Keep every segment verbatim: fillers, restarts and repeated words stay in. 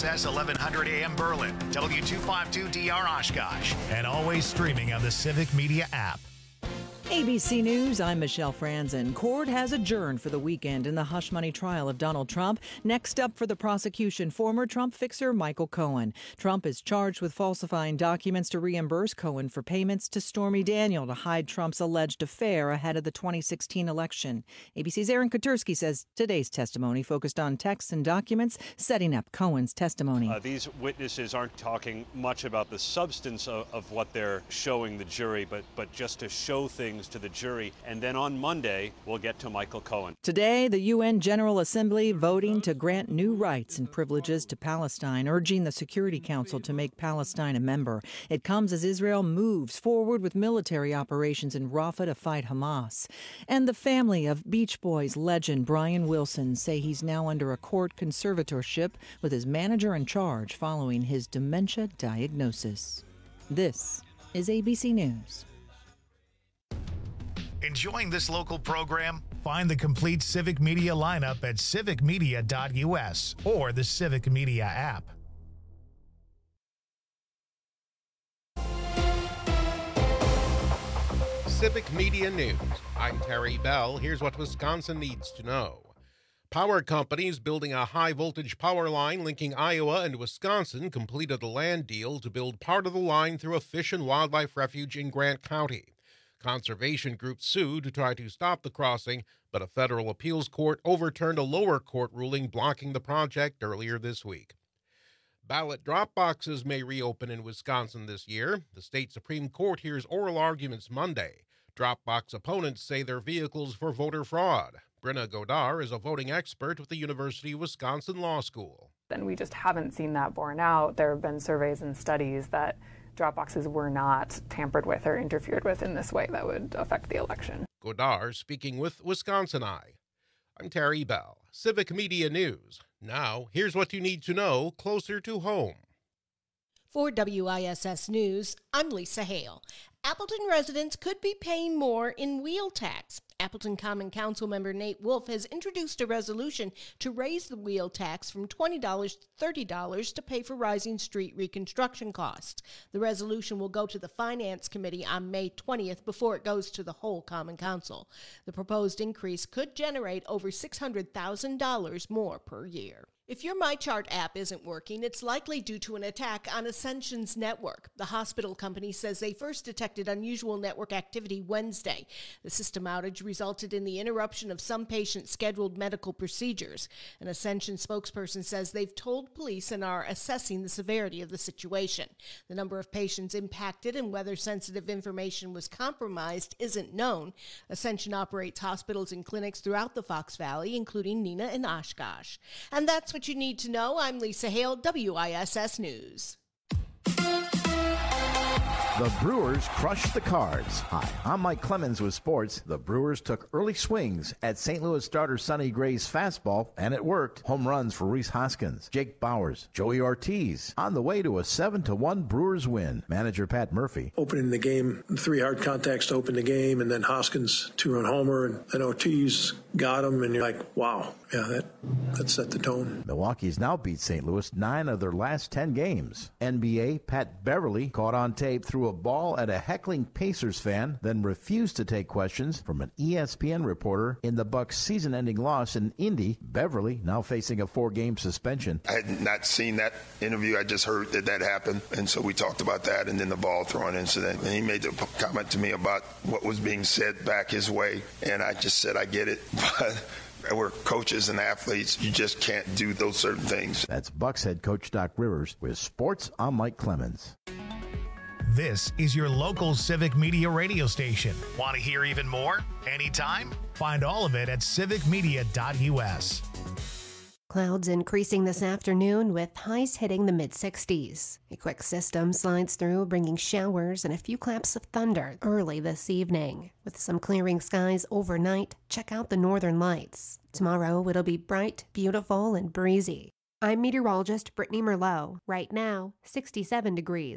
S S eleven hundred A M Berlin, W two fifty-two D R Oshkosh, and always streaming on the Civic Media app. A B C News, I'm Michelle Franzen. Court has adjourned for the weekend in the hush money trial of Donald Trump. Next up for the prosecution, former Trump fixer Michael Cohen. Trump is charged with falsifying documents to reimburse Cohen for payments to Stormy Daniel to hide Trump's alleged affair ahead of the twenty sixteen election. A B C's Aaron Katersky says today's testimony focused on texts and documents setting up Cohen's testimony. Uh, these witnesses aren't talking much about the substance of, of what they're showing the jury, but, but just to show things to the jury. And then on Monday, we'll get to Michael Cohen. Today, the U N General Assembly voting to grant new rights and privileges to Palestine, urging the Security Council to make Palestine a member. It comes as Israel moves forward with military operations in Rafah to fight Hamas. And the family of Beach Boys legend Brian Wilson say he's now under a court conservatorship with his manager in charge following his dementia diagnosis. This is A B C News. Enjoying this local program? Find the complete Civic Media lineup at civic media dot U S or the Civic Media app. Civic Media News. I'm Terry Bell. Here's what Wisconsin needs to know. Power companies building a high-voltage power line linking Iowa and Wisconsin completed a land deal to build part of the line through a fish and wildlife refuge in Grant County. Conservation groups sued to try to stop the crossing, but a federal appeals court overturned a lower court ruling blocking the project earlier this week. Ballot drop boxes may reopen in Wisconsin this year. The state Supreme Court hears oral arguments Monday. Drop box opponents say they're vehicles for voter fraud. Brenna Godar is a voting expert with the University of Wisconsin Law School. And we just haven't seen that borne out. There have been surveys and studies that drop boxes were not tampered with or interfered with in this way that would affect the election. Godar speaking with Wisconsin Eye. I'm Terry Bell, Civic Media News. Now, here's what you need to know closer to home. For W I S S News, I'm Lisa Hale. Appleton residents could be paying more in wheel tax. Appleton Common Council member Nate Wolf has introduced a resolution to raise the wheel tax from twenty dollars to thirty dollars to pay for rising street reconstruction costs. The resolution will go to the Finance Committee on May twentieth before it goes to the whole Common Council. The proposed increase could generate over six hundred thousand dollars more per year. If your MyChart app isn't working, it's likely due to an attack on Ascension's network. The hospital company says they first detected unusual network activity Wednesday. The system outage resulted in the interruption of some patients' scheduled medical procedures. An Ascension spokesperson says they've told police and are assessing the severity of the situation. The number of patients impacted and whether sensitive information was compromised isn't known. Ascension operates hospitals and clinics throughout the Fox Valley, including Neenah and Oshkosh. And that's what you need to know. I'm Lisa Hale, W I S S News. The Brewers crushed the Cards. Hi, I'm Mike Clemens with sports. The Brewers took early swings at Saint Louis starter Sonny Gray's fastball, and it worked. Home runs for Rhys Hoskins, Jake Bowers, Joey Ortiz, on the way to a seven to one Brewers win. Manager Pat Murphy. Opening the game, three hard contacts to open the game, and then Hoskins two-run homer, and then Ortiz got him, and you're like, wow, yeah, that, that set the tone. Milwaukee's now beat Saint Louis nine of their last ten games. N B A Pat Beverly caught on tape threw a ball at a heckling Pacers fan, then refused to take questions from an E S P N reporter in the Bucks' season-ending loss in Indy. Beverly now facing a four-game suspension. I had not seen that interview. I just heard that that happened, and so we talked about that and then the ball throwing incident. And he made the comment to me about what was being said back his way, and I just said, I get it, but we're coaches and athletes. You just can't do those certain things. That's Bucks head coach Doc Rivers with sports. I'm Mike Clemens. This is your local Civic Media radio station. Want to hear even more? Anytime? Find all of it at civic media dot U S. Clouds increasing this afternoon with highs hitting the mid sixties. A quick system slides through, bringing showers and a few claps of thunder early this evening. With some clearing skies overnight, check out the northern lights. Tomorrow it'll be bright, beautiful, and breezy. I'm meteorologist Brittany Merlot. Right now, sixty-seven degrees.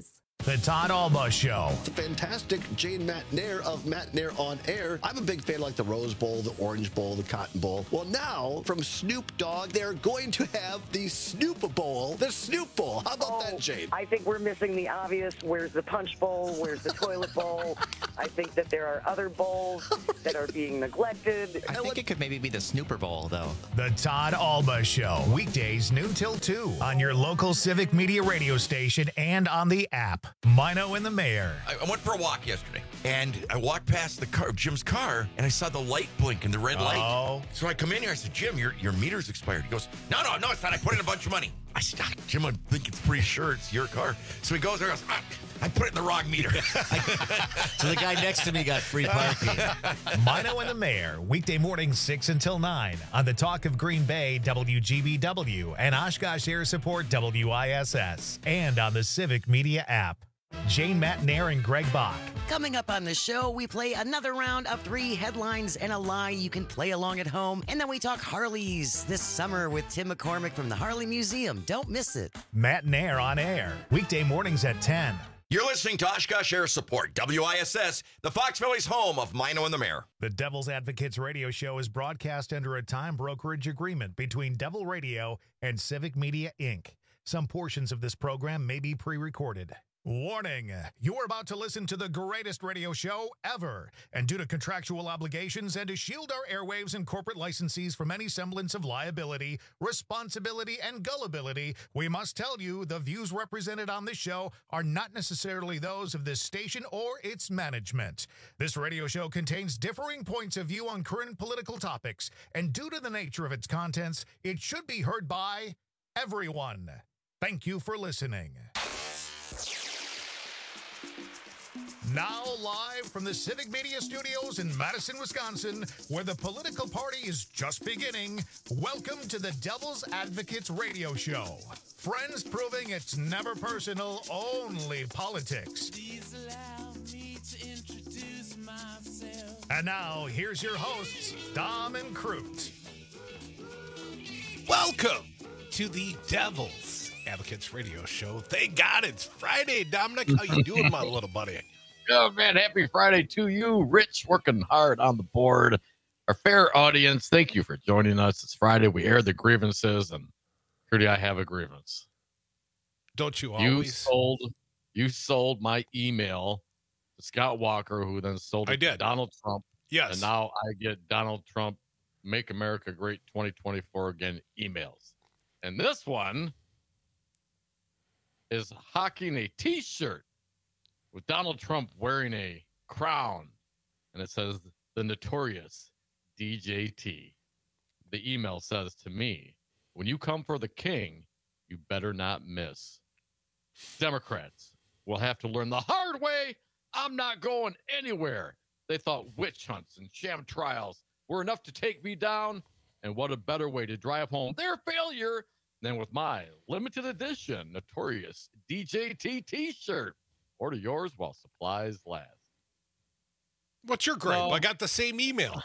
The Todd Alba Show. The fantastic Jane Matt Nair of Matt Nair on Air. I'm a big fan of like the Rose Bowl, the Orange Bowl, the Cotton Bowl. Well, now from Snoop Dogg, they're going to have the Snoop Bowl, the Snoop Bowl. How about oh, that, Jane? I think we're missing the obvious. Where's the Punch Bowl? Where's the Toilet Bowl? I think that there are other bowls that are being neglected. I think it could maybe be the Snooper Bowl, though. The Todd Alba Show. Weekdays noon till two on your local Civic Media radio station and on the app. Mino and the Mayor. I went for a walk yesterday, and I walked past the car, Jim's car, and I saw the light blink and the red light. Oh. So I come in here, I said, Jim, your your meter's expired. He goes, no, no, no, it's not. I put in a bunch of money. I said, Jim, I think it's pretty sure it's your car. So he goes there and goes, ah, I put it in the wrong meter. So the guy next to me got free parking. Mino and the Mayor, weekday mornings six until nine on the Talk of Green Bay, W G B W, and Oshkosh Air Support, W I S S, and on the Civic Media app. Jane Matt Nair and Greg Bach. Coming up on the show, we play another round of three headlines and a lie. You can play along at home. And then we talk Harleys this summer with Tim McCormick from the Harley Museum. Don't miss it. Matt Nair on air, weekday mornings at ten. You're listening to Oshkosh Air Support, W I S S, the Fox Valley's home of Mino and the Mayor. The Devil's Advocates radio show is broadcast under a time brokerage agreement between Devil Radio and Civic Media, Incorporated. Some portions of this program may be pre-recorded. Warning, you're about to listen to the greatest radio show ever. And due to contractual obligations and to shield our airwaves and corporate licensees from any semblance of liability, responsibility, and gullibility, we must tell you the views represented on this show are not necessarily those of this station or its management. This radio show contains differing points of view on current political topics, and due to the nature of its contents, it should be heard by everyone. Thank you for listening. Now live from the Civic Media Studios in Madison, Wisconsin, where the political party is just beginning, welcome to the Devil's Advocates radio show. Friends proving it's never personal, only politics. Please allow me to introduce myself. And now, here's your hosts, Dom and Crute. Welcome to the Devil's Advocates radio show. Thank God it's Friday. Dominic, how you doing, my little buddy? Oh, man, happy Friday to you. Rich working hard on the board. Our fair audience, thank you for joining us. It's Friday. We air the grievances, and Trudy, I have a grievance. Don't you You always? sold, you sold my email to Scott Walker, who then sold it I did. to Donald Trump. Yes. And now I get Donald Trump, Make America Great twenty twenty-four again emails. And this one is hawking a T-shirt with Donald Trump wearing a crown, and it says the notorious D J T. The email says to me, when you come for the king, you better not miss. Democrats will have to learn the hard way. I'm not going anywhere. They thought witch hunts and sham trials were enough to take me down, and what a better way to drive home their failure than with my limited edition notorious D J T t-shirt. Order yours while supplies last. What's your gripe? No. I got the same email.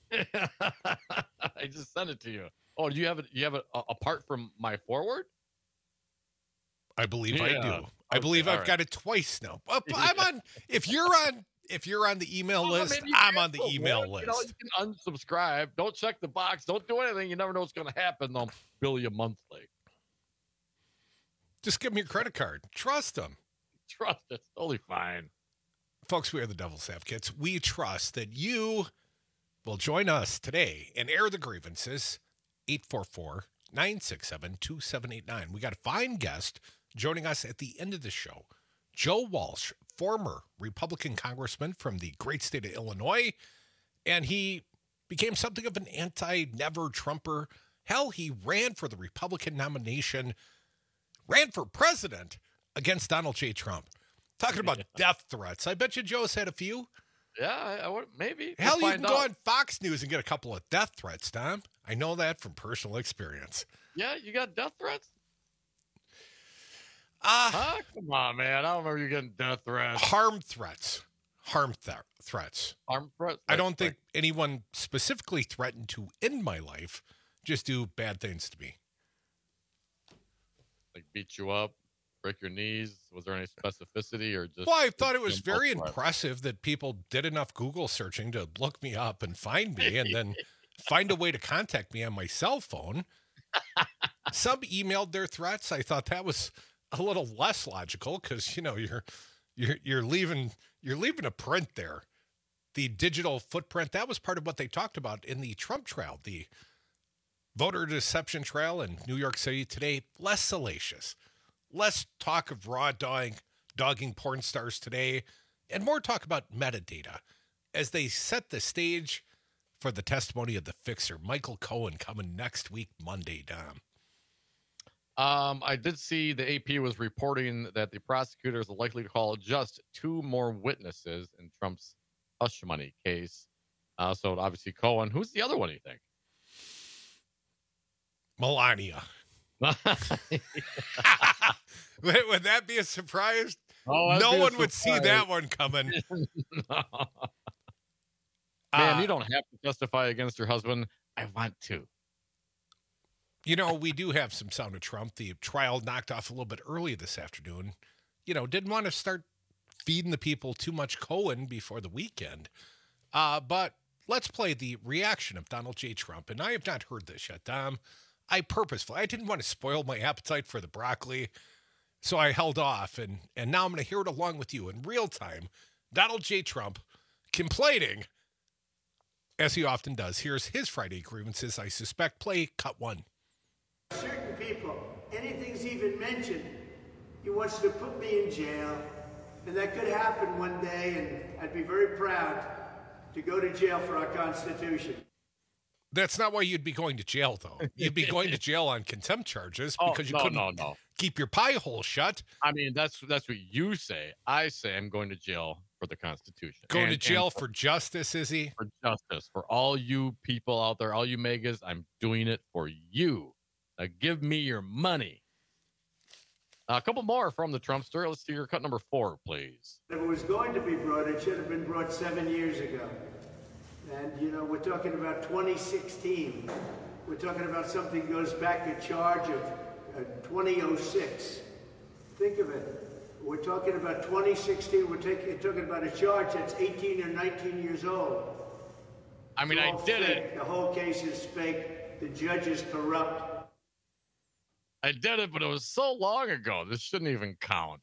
I just sent it to you. Oh, do you have it? You have it uh, apart from my forward? I believe I Yeah. do. I Okay, believe all I've right. got it twice now. Well, I'm on. If you're on, if you're on the email Well, I list, mean, you I'm can on the go email one, list. You know, you can unsubscribe. Don't check the box. Don't do anything. You never know what's going to happen. They'll bill you monthly. Just give them your credit card. Trust them. Trust it's totally fine. Folks, we are the Devil's Advocates. We trust that you will join us today and air the grievances. eight four four, nine six seven, two seven eight nine. We got a fine guest joining us at the end of the show. Joe Walsh, former Republican congressman from the great state of Illinois, and he became something of an anti-never Trumper. Hell, he ran for the Republican nomination, ran for president against Donald J. Trump. Talking about death threats. I bet you Joe's had a few. Yeah, I, I would maybe. Hell, We'll you can find go out. on Fox News and get a couple of death threats, Tom. I know that from personal experience. Yeah, you got death threats? Uh, huh? Come on, man. I don't remember you getting death threats. Harm threats. Harm th- threats. Harm threats? I don't think anyone specifically threatened to end my life, just do bad things to me. Like beat you up break your knees? Was there any specificity or just? Well, I thought it was just very multiply? impressive that people did enough Google searching to look me up and find me and then find a way to contact me on my cell phone. Some emailed their threats. I thought that was a little less logical because, you know, you're you're you're leaving you're leaving a print there. The digital footprint, that was part of what they talked about in the Trump trial, the voter deception trial in New York City today. Less salacious, less talk of raw dogging, dogging porn stars today, and more talk about metadata as they set the stage for the testimony of the fixer, Michael Cohen, coming next week, Monday, Dom. Um, I did see the A P was reporting that the prosecutors are likely to call just two more witnesses in Trump's hush money case. Uh, so obviously Cohen. Who's the other one, you think? Melania. Would that be a surprise? Oh, no be a one would see surprise. that one coming. No. Uh, Man, you don't have to testify against your husband. I want to. You know, we do have some sound of Trump. The trial knocked off a little bit early this afternoon. You know, didn't want to start feeding the people too much Cohen before the weekend. Uh, but let's play the reaction of Donald J. Trump. And I have not heard this yet, Dom. I purposefully, I didn't want to spoil my appetite for the broccoli, so I held off. And, and now I'm going to hear it along with you in real time. Donald J. Trump complaining, as he often does. Here's his Friday grievances. I suspect play cut one. Certain people, anything's even mentioned, he wants to put me in jail, and that could happen one day, and I'd be very proud to go to jail for our Constitution. That's not why you'd be going to jail, though. You'd be going to jail on contempt charges Oh, because you no, couldn't no, no. keep your pie hole shut. I mean, that's that's what you say. I say I'm going to jail for the Constitution. Going And- to jail and for justice, is he? for justice. For all you people out there, all you megas, I'm doing it for you. Now give me your money. Uh, a couple more from the Trumpster. Let's do your cut number four, please. If it was going to be brought, it should have been brought seven years ago. And, you know, we're talking about twenty sixteen. We're talking about something that goes back a charge of uh, twenty oh six. Think of it. We're talking about twenty sixteen. We're taking, talking about a charge that's eighteen or nineteen years old. I mean, It's I all did fake. it. The whole case is fake. The judge is corrupt. I did it, but it was so long ago. This shouldn't even count.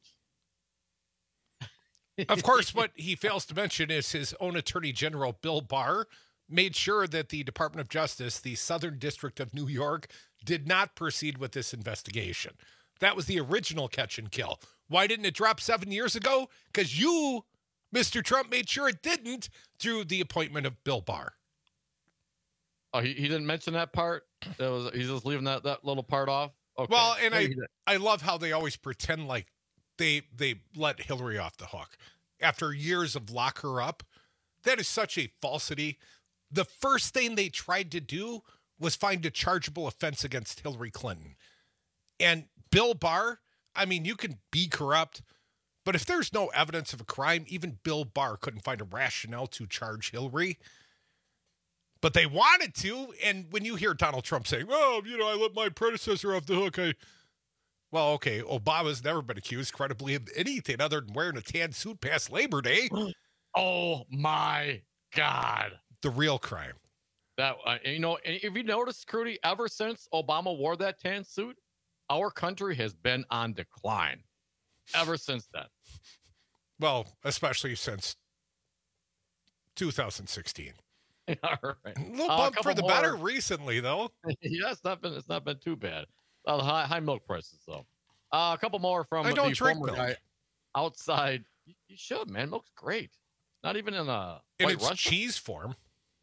Of course, what he fails to mention is his own Attorney General, Bill Barr, made sure that the Department of Justice, the Southern District of New York, did not proceed with this investigation. That was the original catch and kill. Why didn't it drop seven years ago? Because you, Mister Trump, made sure it didn't through the appointment of Bill Barr. Oh, he, he didn't mention that part? That was He's just leaving that, that little part off? Okay. Well, and I, Maybe he did. I love how they always pretend like they they let Hillary off the hook after years of lock her up. That is such a falsity. The first thing they tried to do was find a chargeable offense against Hillary Clinton. And Bill Barr, I mean, you can be corrupt, but if there's no evidence of a crime, even Bill Barr couldn't find a rationale to charge Hillary. But they wanted to, and when you hear Donald Trump saying, well, you know, I let my predecessor off the hook, I... Well, okay, Obama's never been accused credibly of anything other than wearing a tan suit past Labor Day. Oh, my God. The real crime. That uh, you know, and if you notice, Crudy, ever since Obama wore that tan suit, our country has been on decline. Ever since then. Well, especially since two thousand sixteen. All right. A little Uh, bump couple for the more. better recently, though. Yeah, it's not been it's not been too bad. Uh, high, high milk prices, though. Uh, a couple more from I don't the drink former milk. guy outside. You, you should, man. Milk's great. Not even in a In White its Russian. cheese form.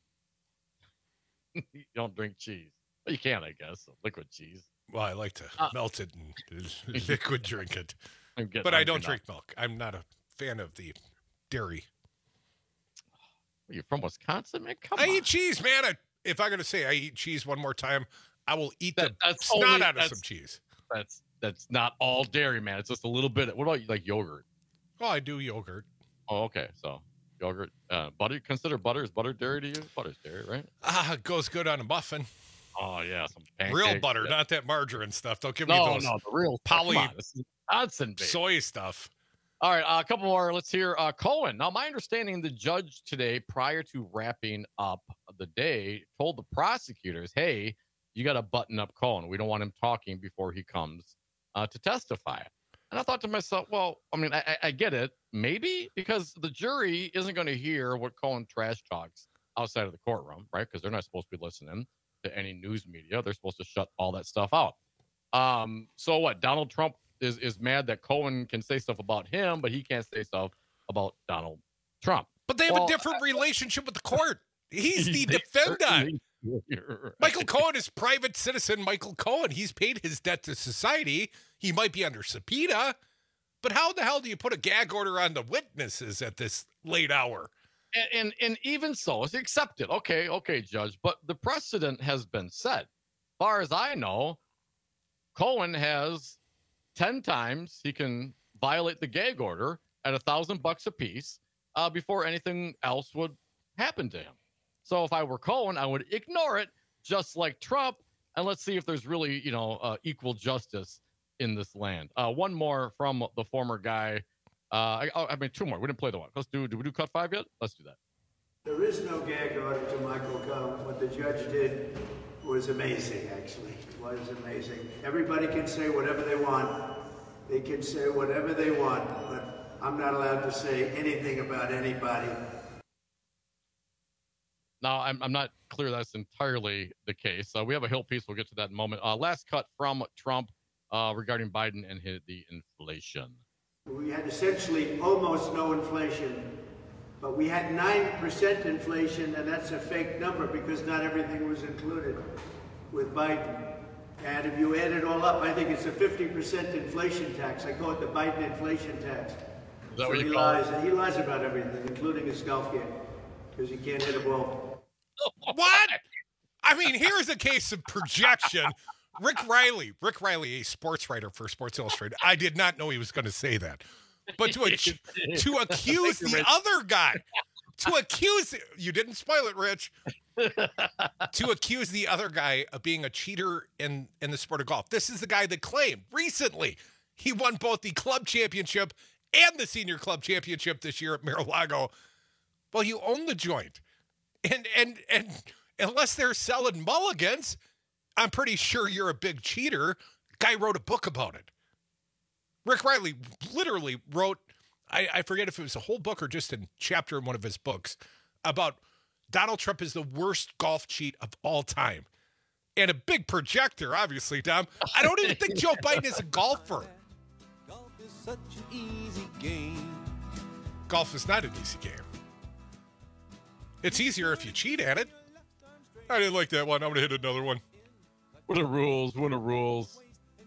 You don't drink cheese. Well, you can, I guess. Liquid cheese. Well, I like to Uh, melt it and liquid drink it. I'm getting But I hungry don't now. drink milk. I'm not a fan of the dairy. You're from Wisconsin, man? Come I on. eat cheese, man. I, if I'm going to say I eat cheese one more time, I will eat That- the that's snot only- out of that's- some cheese. That's that's not all dairy, man. It's just a little bit. What about like yogurt? Well, I do yogurt. Oh, okay. So yogurt, uh, butter. Consider butter is butter dairy to you? Butter's dairy, right? Ah, it goes good on a muffin. Oh yeah, some Real pancakes, butter, yeah. not that margarine stuff. Don't give No, me those no, the real poly come on, this is- Wisconsin, baby. Soy stuff. All right, uh, a couple more. Let's hear uh, Cohen. Now, my understanding, the judge today, prior to wrapping up the day, told the prosecutors, hey, you got to button up Cohen. We don't want him talking before he comes uh, to testify. And I thought to myself, well, I mean, I, I get it. Maybe because the jury isn't going to hear what Cohen trash talks outside of the courtroom, right? Because they're not supposed to be listening to any news media. They're supposed to shut all that stuff out. Um, so what? Donald Trump is, is mad that Cohen can say stuff about him, but he can't say stuff about Donald Trump. But they have well, a different relationship with the court. He's the defendant. Right. Michael Cohen is private citizen Michael Cohen. He's paid his debt to society. He might be under subpoena, but how the hell do you put a gag order on the witnesses at this late hour? And, and and even so, it's accepted. Okay, okay, Judge. But the precedent has been set. As far as I know, Cohen has ten times he can violate the gag order at a thousand bucks a piece uh, before anything else would happen to him. So if I were Cohen, I would ignore it, just like Trump, and let's see if there's really, you know, uh, equal justice in this land. Uh, one more from the former guy. Uh, I, I mean, two more. We didn't play the one. Let's do. Did we do cut five yet? Let's do that. There is no gag order to Michael Cohen. What the judge did was amazing. Actually, it was amazing. Everybody can say whatever they want. They can say whatever they want, but I'm not allowed to say anything about anybody. Now, I'm, I'm not clear that's entirely the case. Uh, we have a Hill piece. We'll get to that in a moment. Uh, last cut from Trump uh, regarding Biden and his, the inflation. We had essentially almost no inflation, but we had nine percent inflation, and that's a fake number because not everything was included with Biden. And if you add it all up, I think it's a fifty percent inflation tax. I call it the Biden inflation tax. Is that so what you he call lies, it? He lies about everything, including his golf game, because he can't hit a ball. What? I mean, here's a case of projection. Rick Riley, Rick Riley, a sports writer for Sports Illustrated. I did not know he was going to say that. But to, to accuse the other guy, to accuse, you didn't spoil it, Rich, to accuse the other guy of being a cheater in, in the sport of golf. This is the guy that claimed recently he won both the club championship and the senior club championship this year at Mar-a-Lago. Well, you own the joint. And and and unless they're selling mulligans, I'm pretty sure you're a big cheater. Guy wrote a book about it. Rick Riley literally wrote, I, I forget if it was a whole book or just a chapter in one of his books, about Donald Trump is the worst golf cheat of all time. And a big projector, obviously, Tom. I don't even think Joe Biden is a golfer. Golf is such an easy game. Golf is not an easy game. It's easier if you cheat at it. I didn't like that one. I'm going to hit another one. What are rules? What are rules?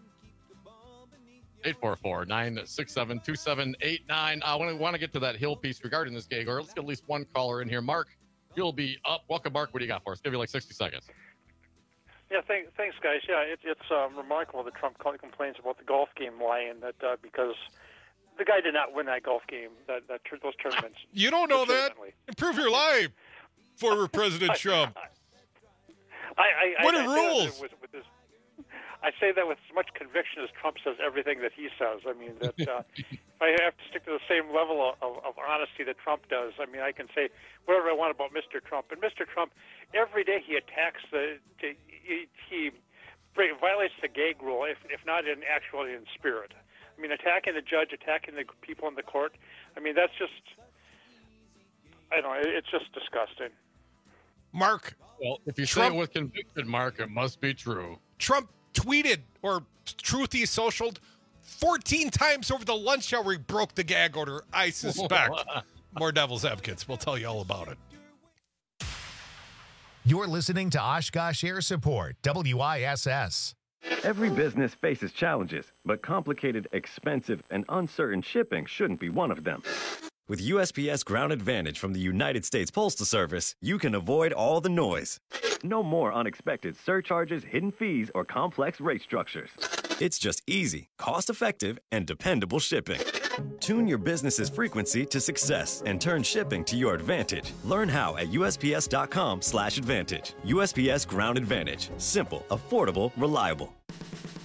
eight four four, nine six seven, two seven eight nine. I want to want to get to that Hill piece regarding this gag order. Let's get at least one caller in here. Mark, you'll be up. Welcome, Mark. What do you got for us? Give you like sixty seconds. Yeah, thank, thanks, guys. Yeah, it, it's um, remarkable that Trump complains about the golf game lying, that uh, because the guy did not win that golf game, that, that those tournaments. You don't know that? Improve your life, former President Trump. I, I, what I, are I rules? With, with this, I say that with as much conviction as Trump says everything that he says. I mean, that uh, if I have to stick to the same level of, of, of honesty that Trump does, I mean, I can say whatever I want about Mister Trump. And Mister Trump, every day he attacks the, he, he violates the gag rule, if, if not in actually in spirit. I mean, attacking the judge, attacking the people in the court. I mean, that's just, I don't know, it's just disgusting. Mark. Well, if you Trump, say it with conviction, Mark, it must be true. Trump tweeted or truthy socialed fourteen times over the lunch hour he broke the gag order, I suspect. More devil's advocates. We'll tell you all about it. You're listening to Oshkosh Air Support, W I S S. Every business faces challenges, but complicated, expensive, and uncertain shipping shouldn't be one of them. With U S P S Ground Advantage from the United States Postal Service, you can avoid all the noise. No more unexpected surcharges, hidden fees, or complex rate structures. It's just easy, cost-effective, and dependable shipping. Tune your business's frequency to success and turn shipping to your advantage. Learn how at U S P S dot com slash advantage. U S P S Ground Advantage. Simple, affordable, reliable.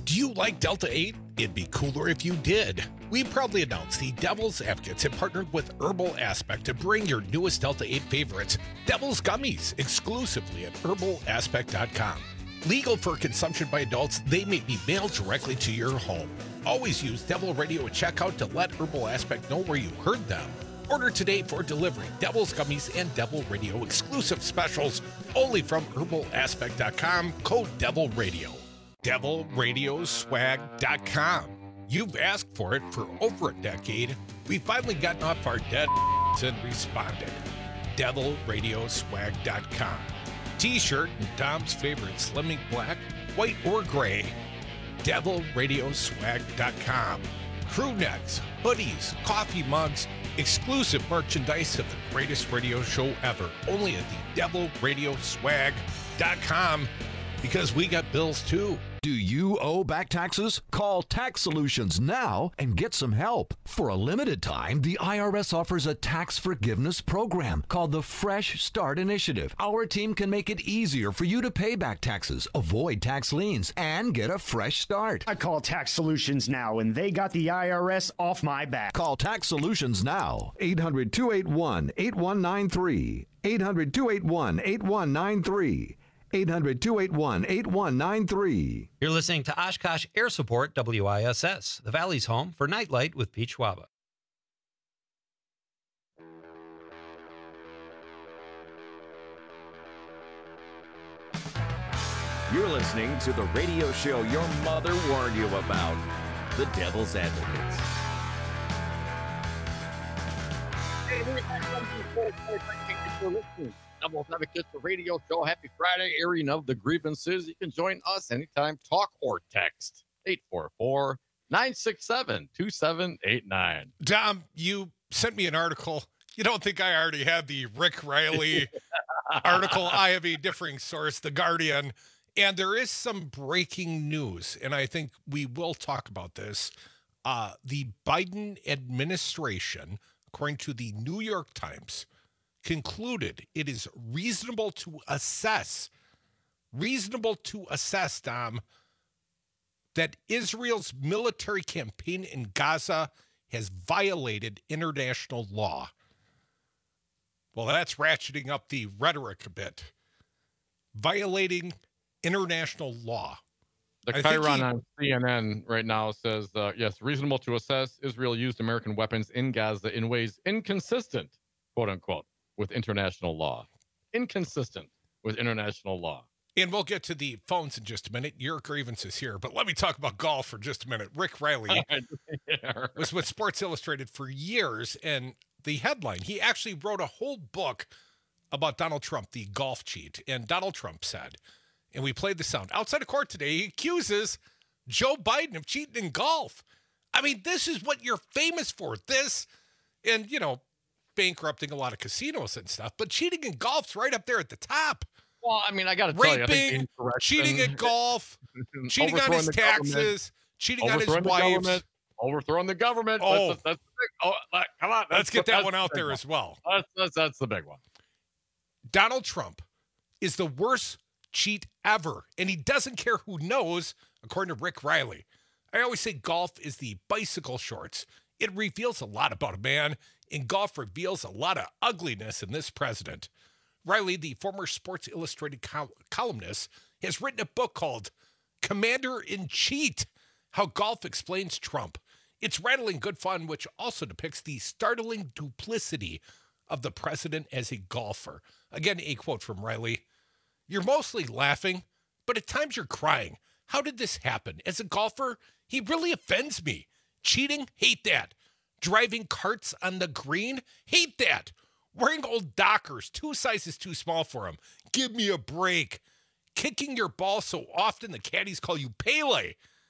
Do you like Delta eight? It'd be cooler if you did. We proudly announce the Devil's Advocates have partnered with Herbal Aspect to bring your newest Delta eight favorites, Devil's Gummies, exclusively at herbal aspect dot com. Legal for consumption by adults, they may be mailed directly to your home. Always use Devil Radio at checkout to let Herbal Aspect know where you heard them. Order today for delivery. Devil's Gummies and Devil Radio exclusive specials only from herbal aspect dot com, code Devil Radio. devil radio swag dot com. You've asked for it for over a decade. We've finally gotten off our dead and responded. devil radio swag dot com. T-shirt and Dom's favorite Slimming Black, white or gray. devil radio swag dot com. Crew necks, hoodies, coffee mugs, exclusive merchandise of the greatest radio show ever. Only at the devil radio swag dot com, because we got bills too. Do you owe back taxes? Call Tax Solutions now and get some help. For a limited time, the I R S offers a tax forgiveness program called the Fresh Start Initiative. Our team can make it easier for you to pay back taxes, avoid tax liens, and get a fresh start. I call Tax Solutions now, and they got the I R S off my back. Call Tax Solutions now. eight hundred, two eight one, eight one nine three. eight hundred, two eight one, eight one nine three. eight hundred, two eight one, eight one nine three. You're listening to Oshkosh Air Support W I S S, the Valley's home for Nightlight with Pete Schwaba. You're listening to the radio show your mother warned you about, The Devil's Advocates. Hey, for listening. Devil's Advocates, the radio show. Happy Friday, airing of the grievances. You can join us anytime. Talk or text eight four four, nine six seven, two seven eight nine. Dom, you sent me an article. You don't think I already had the Rick Riley article? I have a differing source, The Guardian. And there is some breaking news, and I think we will talk about this. Uh, the Biden administration, according to the New York Times, concluded it is reasonable to assess, reasonable to assess, Dom, that Israel's military campaign in Gaza has violated international law. Well, that's ratcheting up the rhetoric a bit. Violating international law. The I Chiron he, on C N N right now says, uh, yes, reasonable to assess Israel used American weapons in Gaza in ways inconsistent, quote unquote, with international law. Inconsistent with international law. And we'll get to the phones in just a minute. Your grievance is here, but let me talk about golf for just a minute. Rick Riley yeah. was with Sports Illustrated for years, and the headline, he actually wrote a whole book about Donald Trump, the golf cheat. And Donald Trump said, and we played the sound, outside of court today, he accuses Joe Biden of cheating in golf. I mean, this is what you're famous for. This, and, you know, bankrupting a lot of casinos and stuff, but cheating in golf's right up there at the top. Well, I mean, I got to tell you, I think raping, cheating at golf, cheating on his taxes, cheating on his wife, overthrowing the government. Oh, that's, that's the big, oh like, come on, let's get the, that one out the there one. as well. That's, that's that's the big one. Donald Trump is the worst cheat ever, and he doesn't care who knows, according to Rick Riley. I always say golf is the bicycle shorts. It reveals a lot about a man, and golf reveals a lot of ugliness in this president. Riley, the former Sports Illustrated col- columnist, has written a book called Commander-in-Cheat, How Golf Explains Trump. It's rattling good fun, which also depicts the startling duplicity of the president as a golfer. Again, a quote from Riley. You're mostly laughing, but at times you're crying. How did this happen? As a golfer, he really offends me. Cheating? Hate that. Driving carts on the green? Hate that. Wearing old Dockers, two sizes too small for him. Give me a break. Kicking your ball so often the caddies call you Pele.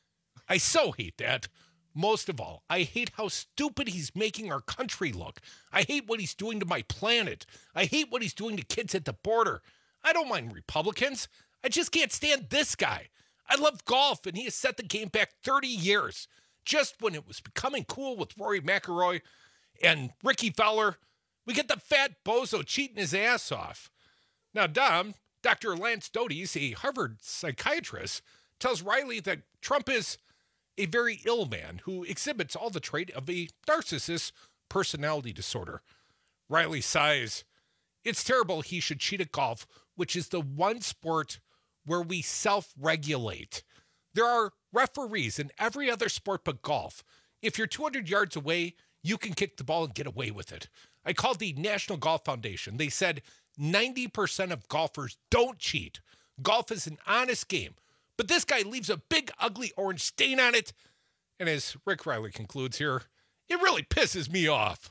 I so hate that. Most of all, I hate how stupid he's making our country look. I hate what he's doing to my planet. I hate what he's doing to kids at the border. I don't mind Republicans. I just can't stand this guy. I love golf, and he has set the game back thirty years. Just when it was becoming cool with Rory McIlroy and Ricky Fowler, we get the fat bozo cheating his ass off. Now, Dom, Doctor Lance Doty is a Harvard psychiatrist, tells Riley that Trump is a very ill man who exhibits all the trait of a narcissist personality disorder. Riley sighs. It's terrible he should cheat at golf, which is the one sport where we self-regulate. There are referees in every other sport but golf. If you're two hundred yards away, you can kick the ball and get away with it. I called the National Golf Foundation. They said ninety percent of golfers don't cheat. Golf is an honest game. But this guy leaves a big, ugly orange stain on it. And as Rick Riley concludes here, it really pisses me off.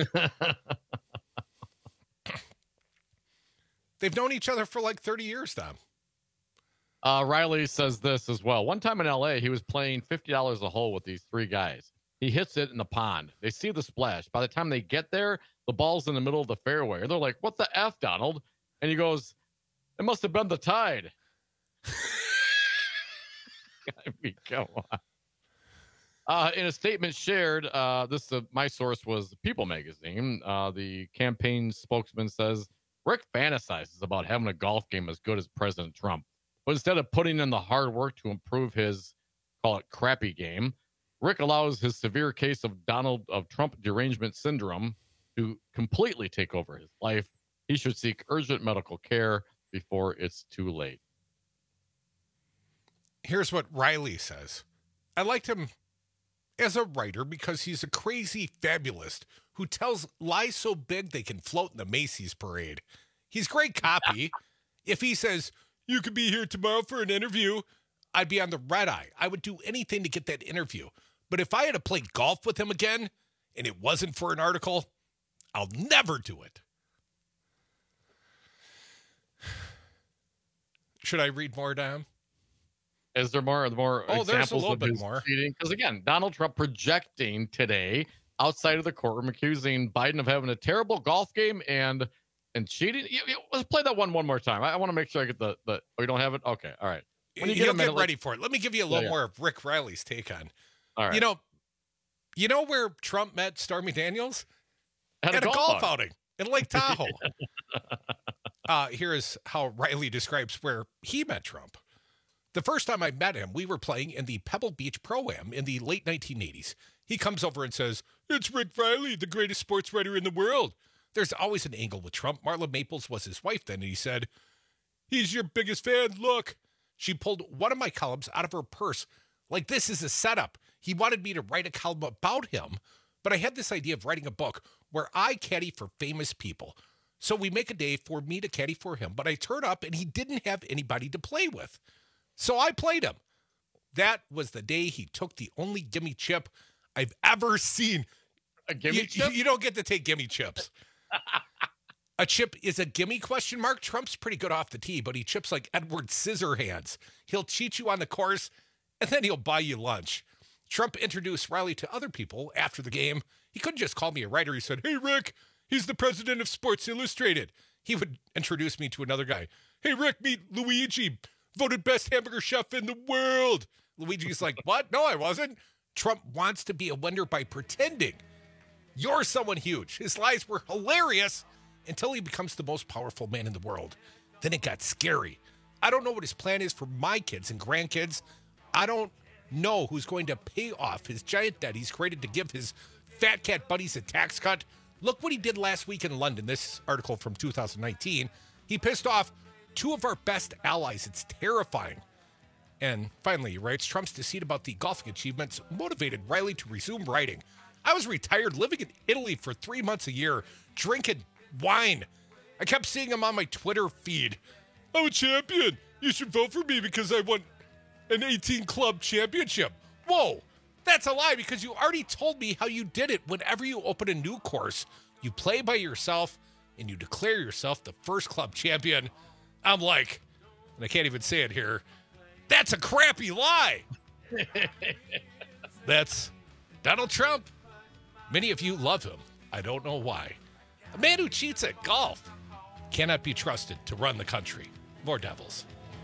They've known each other for like thirty years now. Uh, Riley says this as well. One time in L A, he was playing fifty dollars a hole with these three guys. He hits it in the pond. They see the splash. By the time they get there, the ball's in the middle of the fairway. They're like, what the F, Donald? And he goes, it must have been the tide. I mean, come on. Uh, in a statement shared, uh, this uh, my source was People magazine. Uh, the campaign spokesman says, Rick fantasizes about having a golf game as good as President Trump. But instead of putting in the hard work to improve his, call it crappy game, Rick allows his severe case of Donald of Trump derangement syndrome to completely take over his life. He should seek urgent medical care before it's too late. Here's what Riley says. I liked him as a writer because he's a crazy fabulist who tells lies so big they can float in the Macy's parade. He's great copy. If he says, you could be here tomorrow for an interview, I'd be on the red eye. I would do anything to get that interview. But if I had to play golf with him again, and it wasn't for an article, I'll never do it. Should I read more, Dom? Is there more, more oh, examples there's a little of bit his more. cheating? Because again, Donald Trump projecting today outside of the courtroom, accusing Biden of having a terrible golf game and and cheating. You, you, let's play that one one more time. I, I want to make sure I get the the. Oh, you don't have it? Okay, all right. When you He'll get, get ready for it. Let me give you a little yeah, yeah. more of Rick Riley's take on. All right. You know, you know where Trump met Stormy Daniels? At, At a, a golf, golf outing in Lake Tahoe. uh, here is how Riley describes where he met Trump. The first time I met him, we were playing in the Pebble Beach Pro-Am in the late nineteen eighties. He comes over and says, it's Rick Riley, the greatest sports writer in the world. There's always an angle with Trump. Marla Maples was his wife then, and he said, he's your biggest fan, look. She pulled one of my columns out of her purse. Like, this is a setup. He wanted me to write a column about him, but I had this idea of writing a book where I caddy for famous people. So we make a day for me to caddy for him, but I turn up and he didn't have anybody to play with. So I played him. That was the day he took the only gimme chip I've ever seen. A gimme you, chip? You, you don't get to take gimme chips. A chip is a gimme question mark. Trump's pretty good off the tee, but he chips like Edward Scissorhands. He'll cheat you on the course, and then he'll buy you lunch. Trump introduced Riley to other people after the game. He couldn't just call me a writer. He said, hey, Rick, he's the president of Sports Illustrated. He would introduce me to another guy. Hey, Rick, meet Luigi, voted best hamburger chef in the world. Luigi's like, what? No, I wasn't. Trump wants to be a winner by pretending. You're someone huge. His lies were hilarious until he becomes the most powerful man in the world. Then it got scary. I don't know what his plan is for my kids and grandkids. I don't know who's going to pay off his giant debt he's created to give his fat cat buddies a tax cut. Look what he did last week in London. This article from two thousand nineteen. He pissed off two of our best allies. It's terrifying. And finally, he writes, Trump's deceit about the golfing achievements motivated Riley to resume writing. I was retired, living in Italy for three months a year, drinking wine. I kept seeing him on my Twitter feed. I'm a champion. You should vote for me because I won an eighteen club championship. Whoa, that's a lie because you already told me how you did it. Whenever you open a new course, you play by yourself and you declare yourself the first club champion. I'm like, and I can't even say it here, that's a crappy lie. That's Donald Trump. Many of you love him. I don't know why. A man who cheats at golf cannot be trusted to run the country. More Devils.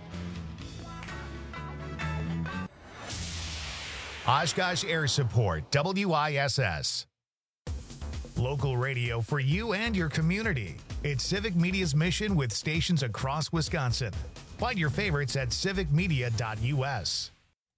Oshkosh Air Support, W I S S. Local radio for you and your community. It's Civic Media's mission with stations across Wisconsin. Find your favorites at civic media dot U S.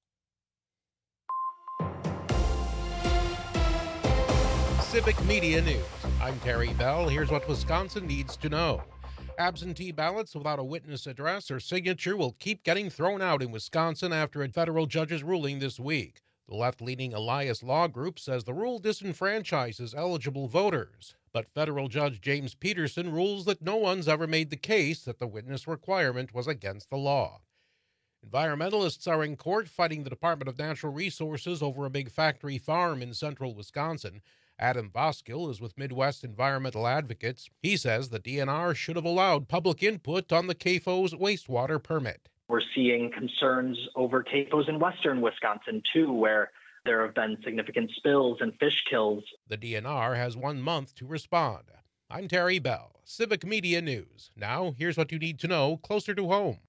Civic Media News. I'm Terry Bell. Here's what Wisconsin needs to know. Absentee ballots without a witness address or signature will keep getting thrown out in Wisconsin after a federal judge's ruling this week. The left-leaning Elias Law Group says the rule disenfranchises eligible voters. But federal Judge James Peterson rules that no one's ever made the case that the witness requirement was against the law. Environmentalists are in court fighting the Department of Natural Resources over a big factory farm in central Wisconsin. Adam Voskill is with Midwest Environmental Advocates. He says the D N R should have allowed public input on the C A F O's wastewater permit. We're seeing concerns over C A F Os in western Wisconsin, too, where there have been significant spills and fish kills. The D N R has one month to respond. I'm Terry Bell, Civic Media News. Now, here's what you need to know closer to home.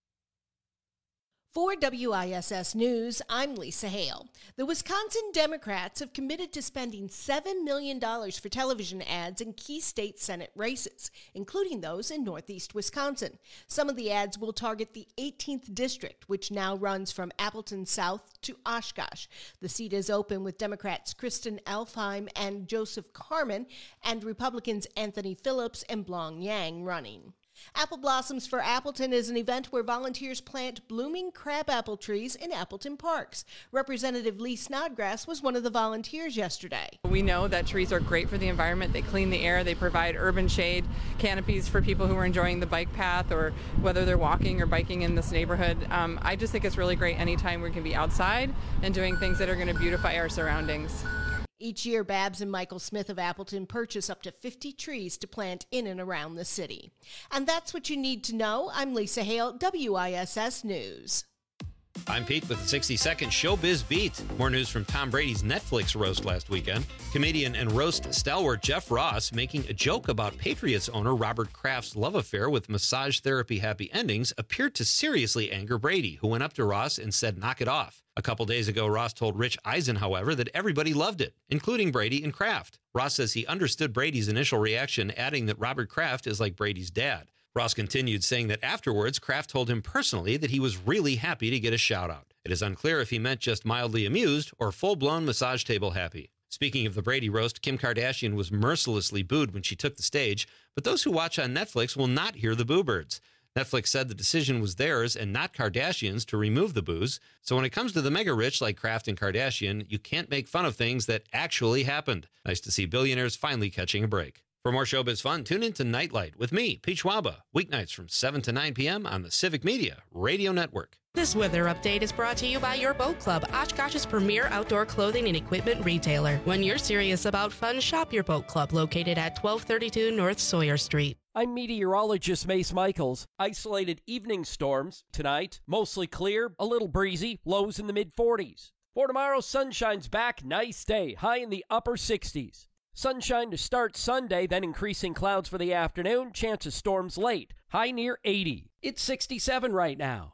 For W I S S News, I'm Lisa Hale. The Wisconsin Democrats have committed to spending seven million dollars for television ads in key state Senate races, including those in northeast Wisconsin. Some of the ads will target the eighteenth district, which now runs from Appleton South to Oshkosh. The seat is open with Democrats Kristen Elfheim and Joseph Carmen, and Republicans Anthony Phillips and Blong Yang running. Apple Blossoms for Appleton is an event where volunteers plant blooming crabapple trees in Appleton parks. Representative Lee Snodgrass was one of the volunteers yesterday. We know that trees are great for the environment. They clean the air. They provide urban shade, canopies for people who are enjoying the bike path or whether they're walking or biking in this neighborhood. Um, I just think it's really great anytime we can be outside and doing things that are going to beautify our surroundings. Each year, Babs and Michael Smith of Appleton purchase up to fifty trees to plant in and around the city. And that's what you need to know. I'm Lisa Hale, W I S S News. I'm Pete with the sixty second Showbiz Beat. More news from Tom Brady's Netflix roast last weekend. Comedian and roast stalwart Jeff Ross making a joke about Patriots owner Robert Kraft's love affair with massage therapy happy endings appeared to seriously anger Brady, who went up to Ross and said, "Knock it off." A couple days ago, Ross told Rich Eisen, however, that everybody loved it, including Brady and Kraft. Ross says he understood Brady's initial reaction, adding that Robert Kraft is like Brady's dad. Ross continued, saying that afterwards, Kraft told him personally that he was really happy to get a shout-out. It is unclear if he meant just mildly amused or full-blown massage table happy. Speaking of the Brady roast, Kim Kardashian was mercilessly booed when she took the stage, but those who watch on Netflix will not hear the boo birds. Netflix said the decision was theirs and not Kardashian's to remove the boos. So when it comes to the mega-rich like Kraft and Kardashian, you can't make fun of things that actually happened. Nice to see billionaires finally catching a break. For more showbiz fun, tune in to Nightlight with me, Pete Schwaba, weeknights from seven to nine p.m. on the Civic Media Radio Network. This weather update is brought to you by your Boat Club, Oshkosh's premier outdoor clothing and equipment retailer. When you're serious about fun, shop your Boat Club, located at twelve thirty-two North Sawyer Street. I'm meteorologist Mace Michaels. Isolated evening storms tonight, mostly clear, a little breezy, lows in the mid forties. For tomorrow, sunshine's back, nice day, high in the upper sixties. Sunshine to start Sunday, then increasing clouds for the afternoon, chance of storms late, high near eighty. It's sixty-seven right now.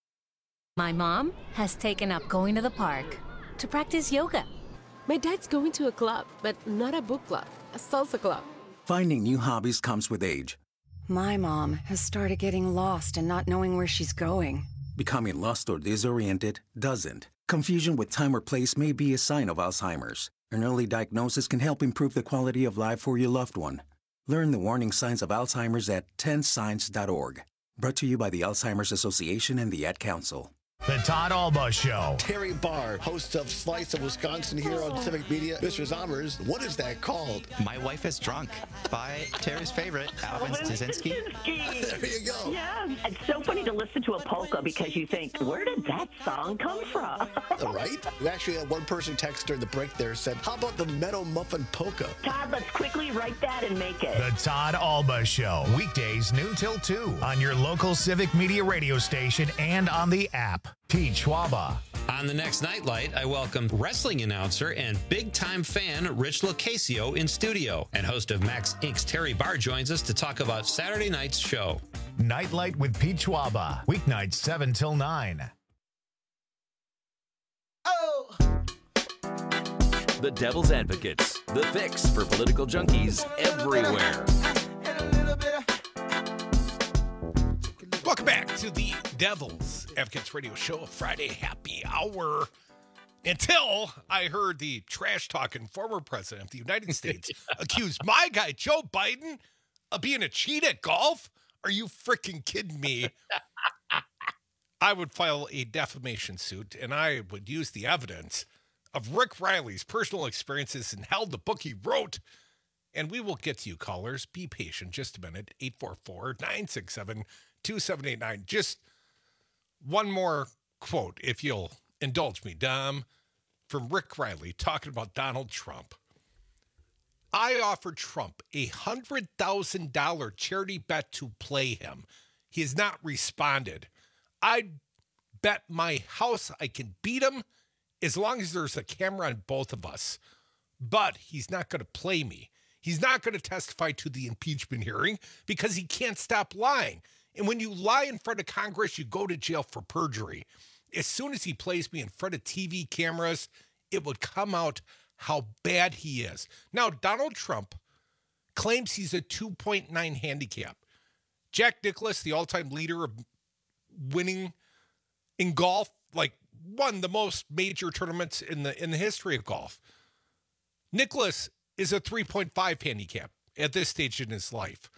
My mom has taken up going to the park to practice yoga. My dad's going to a club, but not a book club, a salsa club. Finding new hobbies comes with age. My mom has started getting lost and not knowing where she's going. Becoming lost or disoriented doesn't. Confusion with time or place may be a sign of Alzheimer's. An early diagnosis can help improve the quality of life for your loved one. Learn the warning signs of Alzheimer's at ten signs dot org. Brought to you by the Alzheimer's Association and the Ad Council. The Todd Alba Show. Terry Barr, host of Slice of Wisconsin here on Civic Media. Mister Zommers, what is that called? My Wife is Drunk by Terry's favorite, Alvin Stasinski. There you go. Yeah, it's so funny to listen to a polka because you think, where did that song come from? Right? We actually had one person text during the break there said, how about the Meadow Muffin Polka? Todd, let's quickly write that and make it. The Todd Alba Show. Weekdays noon till two on your local Civic Media radio station and on the app. Pete Schwaba. On the next Nightlight, I welcome wrestling announcer and big-time fan Rich Locasio in studio. And host of Max Incorporated's Terry Barr joins us to talk about Saturday night's show. Nightlight with Pete Schwaba. Weeknights seven till nine. Oh! The Devil's Advocates. The fix for political junkies everywhere. Welcome back to to the Devil's Advocates Radio Show, Friday Happy Hour. Until I heard the trash-talking former president of the United States yeah. accuse my guy, Joe Biden, of being a cheat at golf. Are you freaking kidding me? I would file a defamation suit, and I would use the evidence of Rick Riley's personal experiences in hell, the book he wrote. And we will get to you, callers. Be patient. Just a minute. eight four four, nine six seven, two seven eight nine. Just one more quote, if you'll indulge me, Dom, from Rick Riley talking about Donald Trump. I offered Trump a one hundred thousand dollars charity bet to play him. He has not responded. I'd bet my house I can beat him as long as there's a camera on both of us. But he's not going to play me. He's not going to testify to the impeachment hearing because he can't stop lying. And when you lie in front of Congress, you go to jail for perjury. As soon as he plays me in front of T V cameras, it would come out how bad he is. Now, Donald Trump claims he's a two point nine handicap. Jack Nicklaus, the all-time leader of winning in golf, like won the most major tournaments in the in the history of golf. Nicklaus is a three point five handicap at this stage in his life.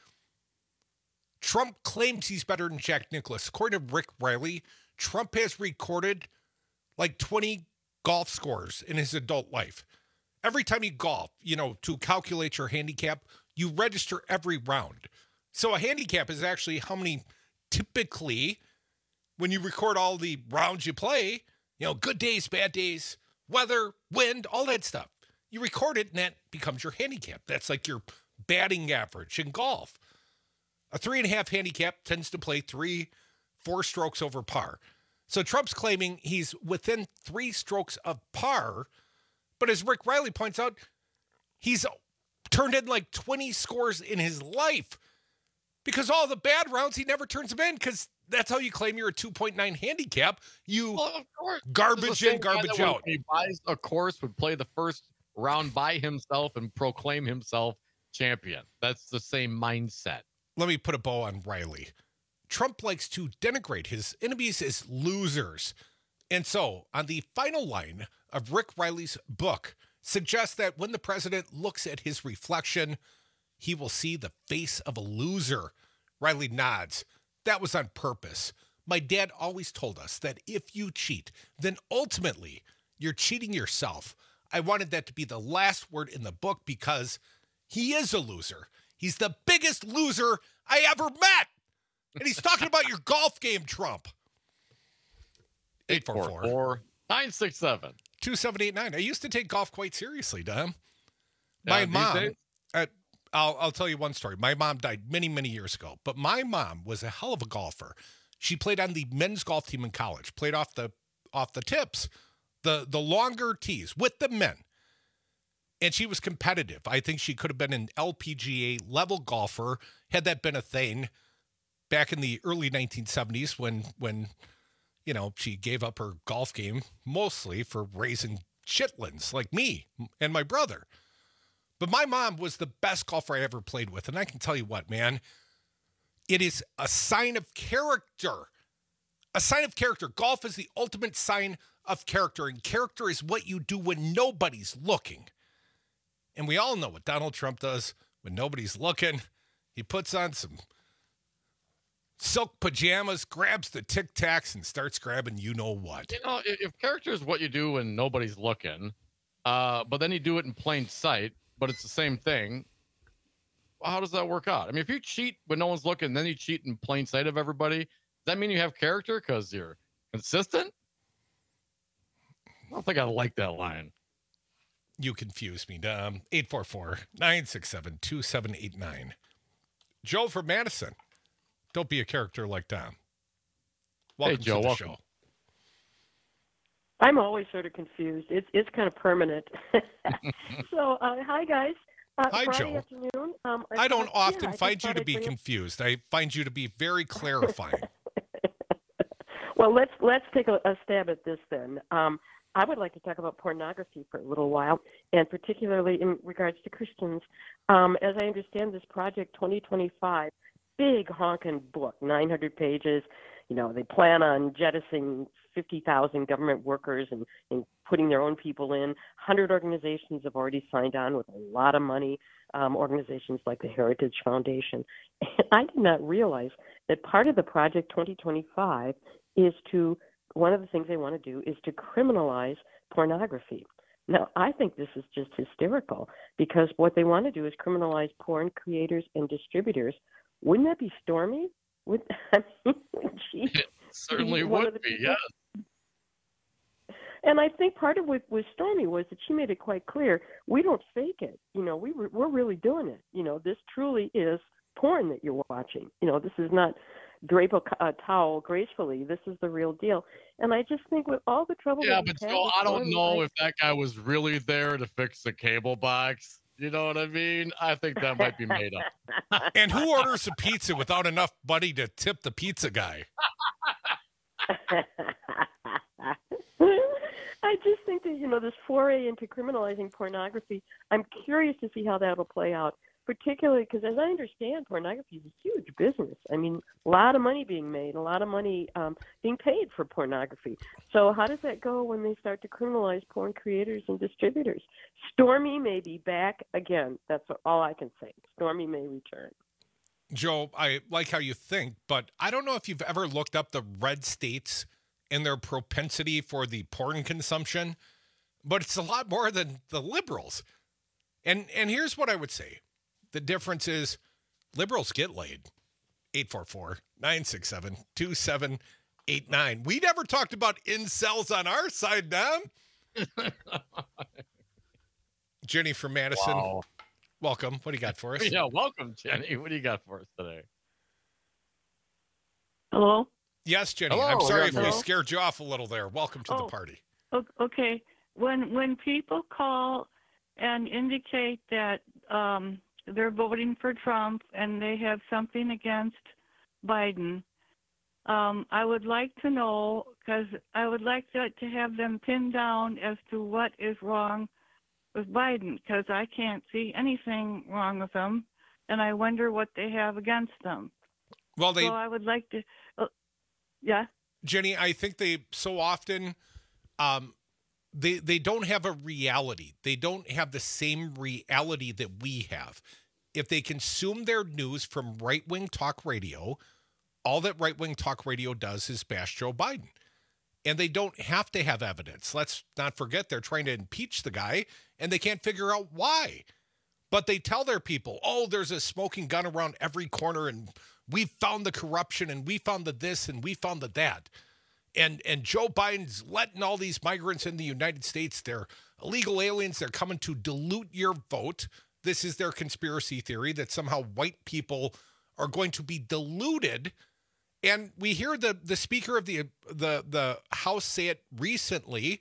Trump claims he's better than Jack Nicklaus. According to Rick Riley, Trump has recorded like twenty golf scores in his adult life. Every time you golf, you know, to calculate your handicap, you register every round. So a handicap is actually how many typically, when you record all the rounds you play, you know, good days, bad days, weather, wind, all that stuff. You record it and that becomes your handicap. That's like your batting average in golf. A three and a half handicap tends to play three, four strokes over par. So Trump's claiming he's within three strokes of par. But as Rick Riley points out, he's turned in like twenty scores in his life because all the bad rounds, he never turns them in because that's how you claim you're a two point nine handicap. You well, of course. garbage in, garbage out. When he buys a course, would play the first round by himself and proclaim himself champion. That's the same mindset. Let me put a bow on Riley. Trump likes to denigrate his enemies as losers. And so, on the final line of Rick Riley's book, suggests that when the president looks at his reflection, he will see the face of a loser. Riley nods. That was on purpose. My dad always told us that if you cheat, then ultimately you're cheating yourself. I wanted that to be the last word in the book because he is a loser. He's the biggest loser I ever met. And he's talking about your golf game, Trump. eight four four, nine six seven, two seven eight nine. I used to take golf quite seriously, Dom. My uh, mom, uh, I'll, I'll tell you one story. My mom died many, many years ago, but my mom was a hell of a golfer. She played on the men's golf team in college, played off the off the tips, the, the longer tees with the men. And she was competitive. I think she could have been an L P G A level golfer had that been a thing back in the early nineteen seventies when, when you know, she gave up her golf game mostly for raising chitlins like me and my brother. But my mom was the best golfer I ever played with. And I can tell you what, man, it is a sign of character. A sign of character. Golf is the ultimate sign of character. And character is what you do when nobody's looking. And we all know what Donald Trump does when nobody's looking. He puts on some silk pajamas, grabs the Tic Tacs, and starts grabbing you know what. You know, if, if character is what you do when nobody's looking, uh, but then you do it in plain sight, but it's the same thing, well, how does that work out? I mean, if you cheat when no one's looking, then you cheat in plain sight of everybody, does that mean you have character because you're consistent? I don't think I like that line. You confuse me, Dom. eight four four, nine six seven, two seven eight nine. Joe from Madison. Don't be a character like Dom. Welcome hey, Joe, to the welcome. show. I'm always sort of confused. It's it's kind of permanent. so, uh, hi, guys. Uh, hi, Friday Joe. Afternoon, um, I, I don't thought, often yeah, I find you to I'd be bring confused. I find you to be very clarifying. Well, let's let's take a, a stab at this then. Um, I would like to talk about pornography for a little while, and particularly in regards to Christians. Um, as I understand this project, twenty twenty-five, big honking book, nine hundred pages, you know, they plan on jettisoning fifty thousand government workers and, and putting their own people in. one hundred organizations have already signed on with a lot of money, um, organizations like the Heritage Foundation. And I did not realize that part of the Project twenty twenty-five is to, one of the things they want to do is to criminalize pornography. Now, I think this is just hysterical because what they want to do is criminalize porn creators and distributors. Wouldn't that be stormy? Would, I mean, she, It certainly one would of the be, people- yes. And I think part of what was stormy was that she made it quite clear, we don't fake it. You know, we, we're really doing it. You know, this truly is porn that you're watching. You know, this is not drape a, a towel gracefully. This is the real deal. And I just think with all the trouble Yeah, that but we've had Joe, with I don't porn, know I- if that guy was really there to fix the cable box. You know what I mean? I think that might be made up. And who orders a pizza without enough money to tip the pizza guy? I just think that, you know, this foray into criminalizing pornography, I'm curious to see how that'll play out, particularly because as I understand, pornography is a huge business. I mean, a lot of money being made, a lot of money um, being paid for pornography. So how does that go when they start to criminalize porn creators and distributors? Stormy may be back again. That's all I can say. Stormy may return. Joe, I like how you think, but I don't know if you've ever looked up the red states and their propensity for the porn consumption, but it's a lot more than the liberals. And and here's what I would say. The difference is liberals get laid. eight four four, nine six seven, two seven eight nine. We never talked about incels on our side, Dom. Jenny from Madison. Wow. Welcome. What do you got for us? Yeah, welcome, Jenny. What do you got for us today? Hello? Yes, Jenny. Hello, I'm sorry yeah, if we hello. scared you off a little there. Welcome to the Oh. party. O- Okay. When when people call and indicate that um, they're voting for Trump and they have something against Biden, um, I would like to know, because I would like to, to have them pinned down as to what is wrong with Biden, because I can't see anything wrong with him, and I wonder what they have against them. Well, they so I would like to, uh, yeah. Jenny, I think they so often um, they they don't have a reality. They don't have the same reality that we have. If they consume their news from right-wing talk radio, all that right-wing talk radio does is bash Joe Biden. And they don't have to have evidence. Let's not forget they're trying to impeach the guy, and they can't figure out why. But they tell their people, oh, there's a smoking gun around every corner, and we found the corruption, and we found the this, and we found the that. And and Joe Biden's letting all these migrants in the United States, they're illegal aliens, they're coming to dilute your vote. This is their conspiracy theory that somehow white people are going to be diluted. And we hear the the speaker of the the the House say it recently.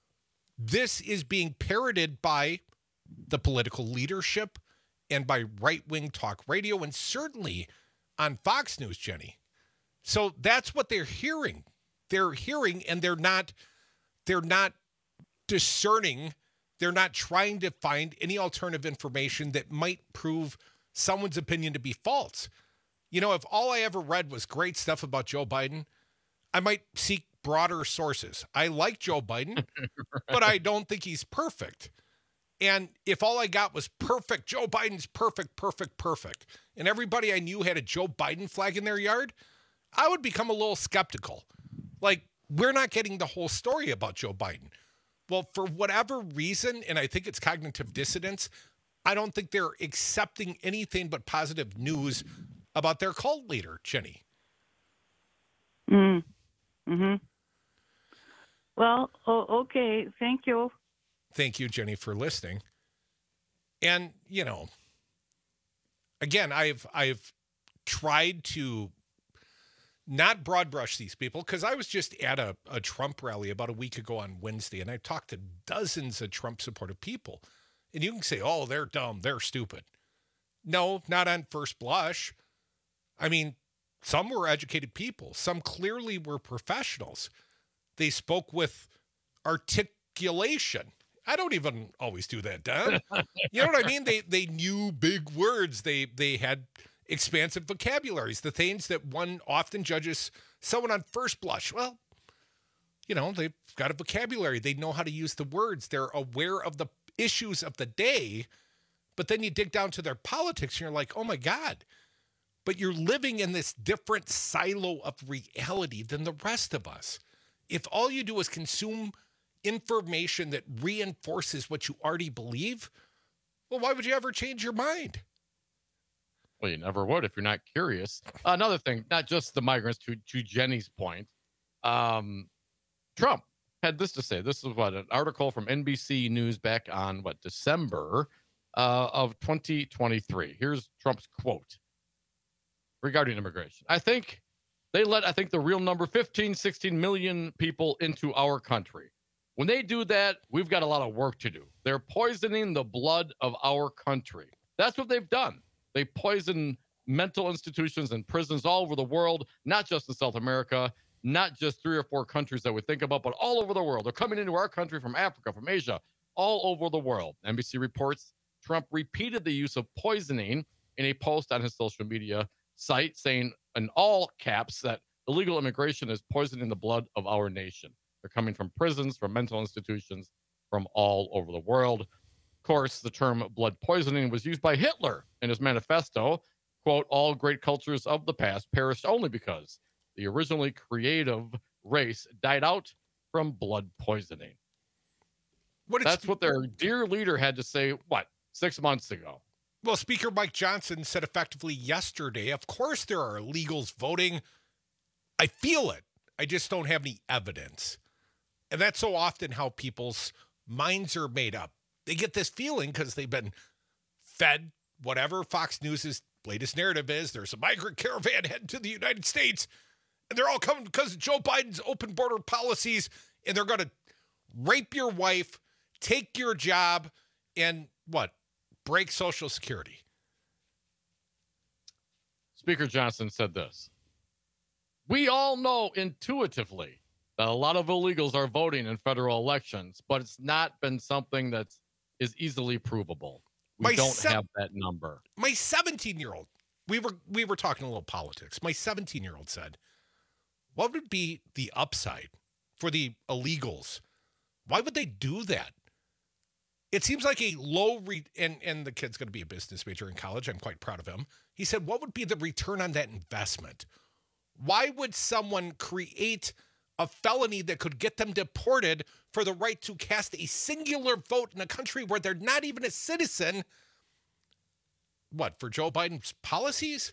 This is being parroted by the political leadership and by right-wing talk radio, and certainly on Fox News, Jenny. So that's what they're hearing. They're hearing, and they're not they're not discerning. They're not trying to find any alternative information that might prove someone's opinion to be false. You know, if all I ever read was great stuff about Joe Biden, I might seek broader sources. I like Joe Biden, right. But I don't think he's perfect. And if all I got was perfect, Joe Biden's perfect, perfect, perfect, and everybody I knew had a Joe Biden flag in their yard, I would become a little skeptical. Like, we're not getting the whole story about Joe Biden. Well, for whatever reason, and I think it's cognitive dissonance, I don't think they're accepting anything but positive news about their cult leader, Jenny. Mm. Mm-hmm. Well, oh, okay. Thank you. Thank you, Jenny, for listening. And, you know, again, I've I've tried to not broad brush these people, because I was just at a, a Trump rally about a week ago on Wednesday, and I talked to dozens of Trump supportive people. And you can say, oh, they're dumb, they're stupid. No, not on first blush. I mean, some were educated people. Some clearly were professionals. They spoke with articulation. I don't even always do that, Don. You know what I mean? They they knew big words. They they had expansive vocabularies, the things that one often judges someone on first blush, well, you know, they've got a vocabulary. They know how to use the words. They're aware of the issues of the day. But then you dig down to their politics and you're like, oh my God. But you're living in this different silo of reality than the rest of us. If all you do is consume information that reinforces what you already believe, well, why would you ever change your mind? Well, you never would if you're not curious. Another thing, not just the migrants, to, to Jenny's point, um, Trump had this to say. This is what, an article from N B C News back on, what, December uh, of twenty twenty-three. Here's Trump's quote regarding immigration. I think they let, I think the real number, fifteen, sixteen million people into our country. When they do that, we've got a lot of work to do. They're poisoning the blood of our country. That's what they've done. They poison mental institutions and prisons all over the world, not just in South America, not just three or four countries that we think about, but all over the world. They're coming into our country from Africa, from Asia, all over the world. N B C reports Trump repeated the use of poisoning in a post on his social media site, saying in all caps that illegal immigration is poisoning the blood of our nation. They're coming from prisons, from mental institutions, from all over the world. Of course, the term blood poisoning was used by Hitler in his manifesto. Quote, all great cultures of the past perished only because the originally creative race died out from blood poisoning. What That's what their dear leader had to say, what, six months ago. Well, Speaker Mike Johnson said effectively yesterday, of course there are illegals voting. I feel it. I just don't have any evidence. And that's so often how people's minds are made up. They get this feeling because they've been fed whatever Fox News' latest narrative is. There's a migrant caravan heading to the United States, and they're all coming because of Joe Biden's open border policies, and they're going to rape your wife, take your job, and what? Break Social Security. Speaker Johnson said this. We all know intuitively that a lot of illegals are voting in federal elections, but it's not been something that is easily provable. We My don't se- have that number. My seventeen-year-old, we were we were talking a little politics. My seventeen-year-old said, what would be the upside for the illegals? Why would they do that? It seems like a low, re- and, and the kid's going to be a business major in college. I'm quite proud of him. He said, what would be the return on that investment? Why would someone create a felony that could get them deported for the right to cast a singular vote in a country where they're not even a citizen? What, for Joe Biden's policies?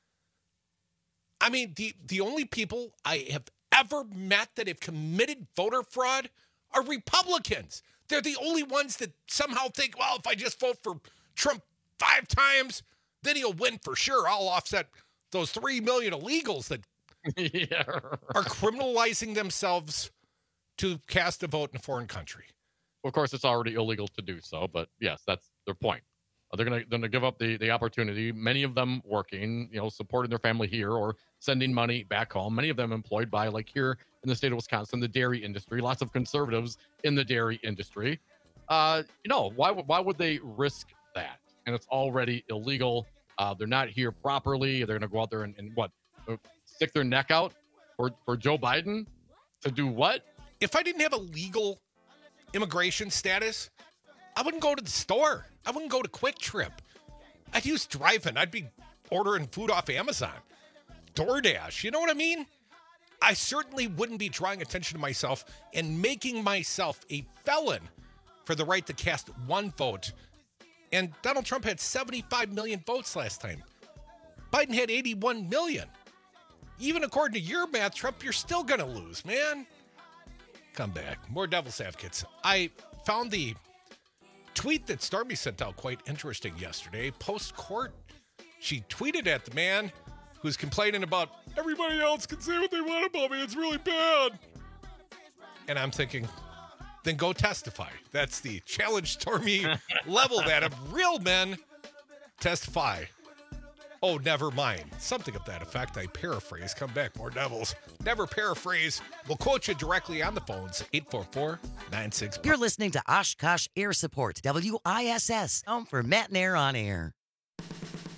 I mean, the, the only people I have ever met that have committed voter fraud are Republicans. They're the only ones that somehow think, well, if I just vote for Trump five times, then he'll win for sure. I'll offset those three million illegals that yeah. are criminalizing themselves to cast a vote in a foreign country. Of course, it's already illegal to do so, but yes, that's their point. They're going to going to give up the, the opportunity, many of them working, you know, supporting their family here or sending money back home, many of them employed by, like here in the state of Wisconsin, the dairy industry, lots of conservatives in the dairy industry. Uh, you know, why, why would they risk that? And it's already illegal. Uh, they're not here properly. They're going to go out there and, and what, stick their neck out for, for Joe Biden to do what? If I didn't have a legal immigration status, I wouldn't go to the store. I wouldn't go to Quick Trip. I'd use drive-in. I'd be ordering food off Amazon, DoorDash. You know what I mean? I certainly wouldn't be drawing attention to myself and making myself a felon for the right to cast one vote. And Donald Trump had seventy-five million votes last time. Biden had eighty-one million. Even according to your math, Trump, you're still going to lose, man. Come back. More Devil's Advocates. I found the tweet that Stormy sent out quite interesting yesterday. Post-court, she tweeted at the man who's complaining about everybody else can say what they want about me. It's really bad. And I'm thinking, then go testify. That's the challenge Stormy leveled at him. Real men testify. Oh, never mind. Something of that effect. I paraphrase. Come back. More Devils. Never paraphrase. We'll quote you directly on the phones. eight four four, nine six. You're listening to Oshkosh Air Support, W I S S, home for Matt and Air on Air.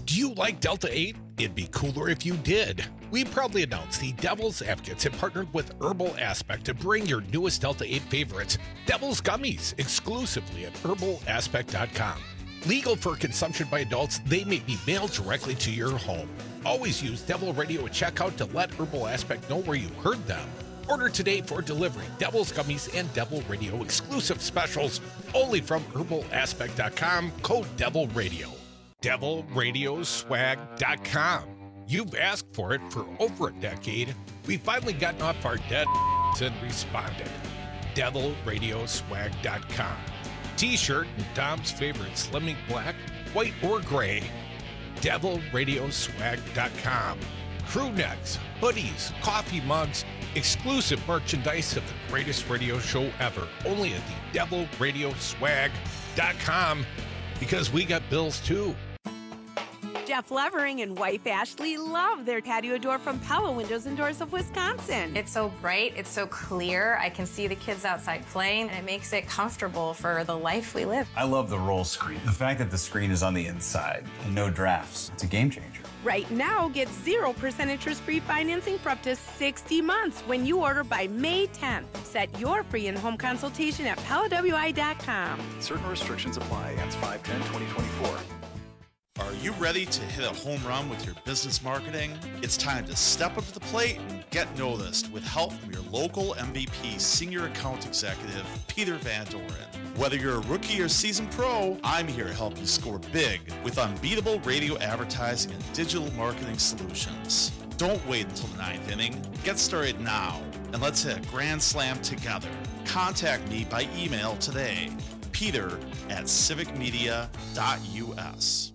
Do you like Delta eight? It'd be cooler if you did. We proudly announce the Devil's Advocates have partnered with Herbal Aspect to bring your newest Delta eight favorites, Devil's Gummies, exclusively at herbal aspect dot com. Legal for consumption by adults, they may be mailed directly to your home. Always use Devil Radio at checkout to let Herbal Aspect know where you heard them. Order today for delivery. Devil's Gummies and Devil Radio exclusive specials only from herbal aspect dot com, code Devil Radio. devil radio swag dot com. You've asked for it for over a decade. We've finally gotten off our dead and responded. devil radio swag dot com. T-shirt and Dom's favorite Slimming Black, white or gray. devil radio swag dot com. Crew necks, hoodies, coffee mugs, exclusive merchandise of the greatest radio show ever. Only at the devil radio swag dot com, because we got bills too. Jeff Levering and wife Ashley love their patio door from Pella Windows and Doors of Wisconsin. It's so bright, it's so clear. I can see the kids outside playing, and it makes it comfortable for the life we live. I love the roll screen. The fact that the screen is on the inside and no drafts, it's a game changer. Right now, get zero percent interest-free financing for up to sixty months when you order by May tenth. Set your free in-home consultation at Pella W I dot com. Certain restrictions apply. Ends five ten twenty twenty-four. Are you ready to hit a home run with your business marketing? It's time to step up to the plate and get noticed with help from your local M V P Senior Account Executive, Peter Van Doren. Whether you're a rookie or seasoned pro, I'm here to help you score big with unbeatable radio advertising and digital marketing solutions. Don't wait until the ninth inning. Get started now, and let's hit a grand slam together. Contact me by email today, peter at civic media dot u s.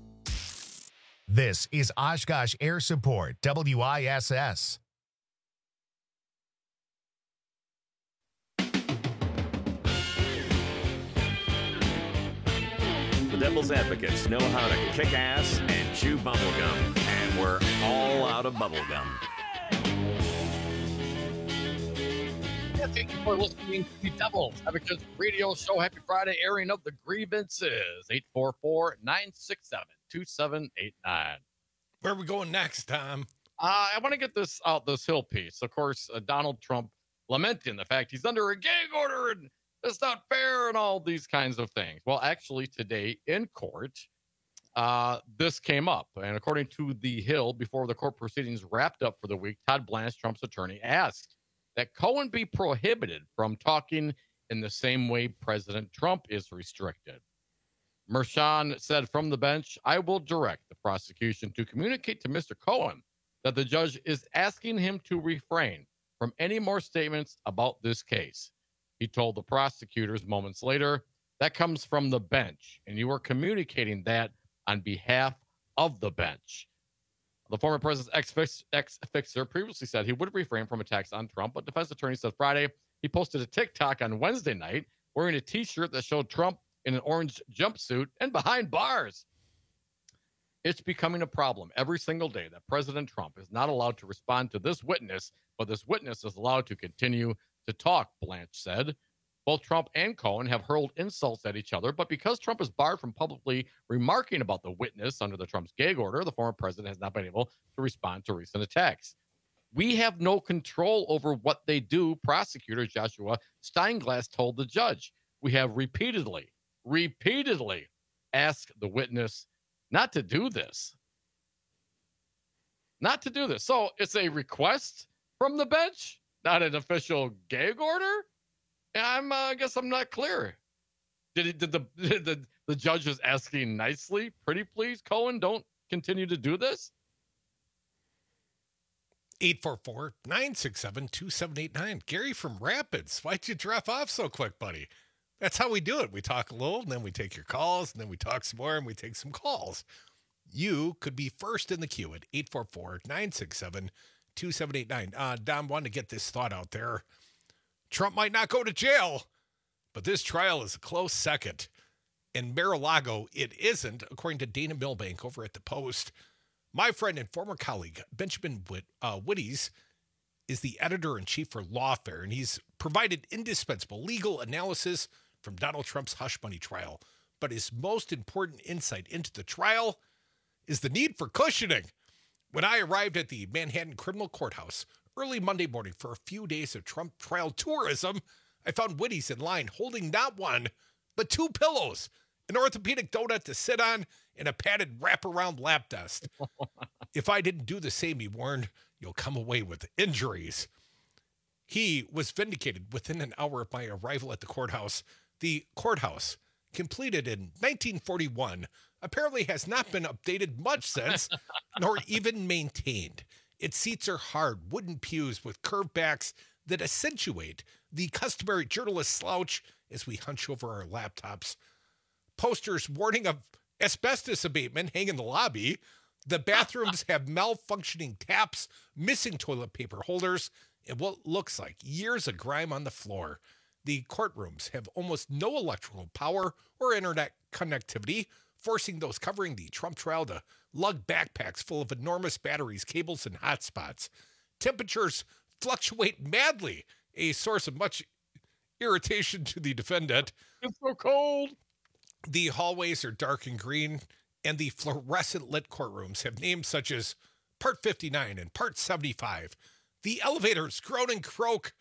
This is Oshkosh Air Support, W I S S. The Devil's Advocates know how to kick ass and chew bubblegum, and we're all out of bubblegum. Yeah, thank you for listening to the Devil's Advocates radio show. Happy Friday, airing of the grievances. eight four four, nine six seven, two seven eight nine. Where are we going next, Tom? Uh, I want to get this out, this Hill piece. Of course, uh, Donald Trump lamenting the fact he's under a gag order and it's not fair and all these kinds of things. Well, actually, today in court, uh, this came up. And according to the Hill, before the court proceedings wrapped up for the week, Todd Blanche, Trump's attorney, asked that Cohen be prohibited from talking in the same way President Trump is restricted. Merchan said from the bench, I will direct the prosecution to communicate to Mister Cohen that the judge is asking him to refrain from any more statements about this case. He told the prosecutors moments later, that comes from the bench, and you are communicating that on behalf of the bench. The former president's ex-fixer previously said he would refrain from attacks on Trump, but defense attorney said Friday he posted a TikTok on Wednesday night wearing a T-shirt that showed Trump in an orange jumpsuit and behind bars. It's becoming a problem every single day that President Trump is not allowed to respond to this witness, but this witness is allowed to continue to talk, Blanche said. Both Trump and Cohen have hurled insults at each other, but because Trump is barred from publicly remarking about the witness under the Trump's gag order, the former president has not been able to respond to recent attacks. We have no control over what they do, prosecutor Joshua Steinglass told the judge. We have repeatedly, repeatedly asked the witness not to do this. Not to do this. So it's a request from the bench, not an official gag order? I'm, uh, I guess I'm not clear. Did it? Did the, did the the judge was asking nicely, pretty please, Cohen, don't continue to do this? eight four four, nine six seven, two seven eight nine. Gary from Rapids, why'd you drop off so quick, buddy? That's how we do it. We talk a little, and then we take your calls, and then we talk some more, and we take some calls. You could be first in the queue at eight four four, nine six seven, two seven eight nine. Uh, Dom, wanted to get this thought out there. Trump might not go to jail, but this trial is a close second. In Mar-a-Lago, it isn't, according to Dana Milbank over at The Post. My friend and former colleague, Benjamin Whit, uh, Whitties, is the editor-in-chief for Lawfare, and he's provided indispensable legal analysis from Donald Trump's hush money trial. But his most important insight into the trial is the need for cushioning. When I arrived at the Manhattan Criminal Courthouse early Monday morning for a few days of Trump trial tourism, I found Woody's in line holding not one, but two pillows, an orthopedic donut to sit on, and a padded wraparound lap dust. If I didn't do the same, he warned, you'll come away with injuries. He was vindicated within an hour of my arrival at the courthouse. The courthouse, completed in nineteen forty-one, apparently has not been updated much since, nor even maintained. Its seats are hard, wooden pews with curved backs that accentuate the customary journalist slouch as we hunch over our laptops. Posters warning of asbestos abatement hang in the lobby. The bathrooms have malfunctioning taps, missing toilet paper holders, and what looks like years of grime on the floor. The courtrooms have almost no electrical power or internet connectivity, forcing those covering the Trump trial to lug backpacks full of enormous batteries, cables, and hotspots. Temperatures fluctuate madly, a source of much irritation to the defendant. It's so cold. The hallways are dark and green, and the fluorescent lit courtrooms have names such as Part fifty-nine and Part seventy-five. The elevators groan and croak,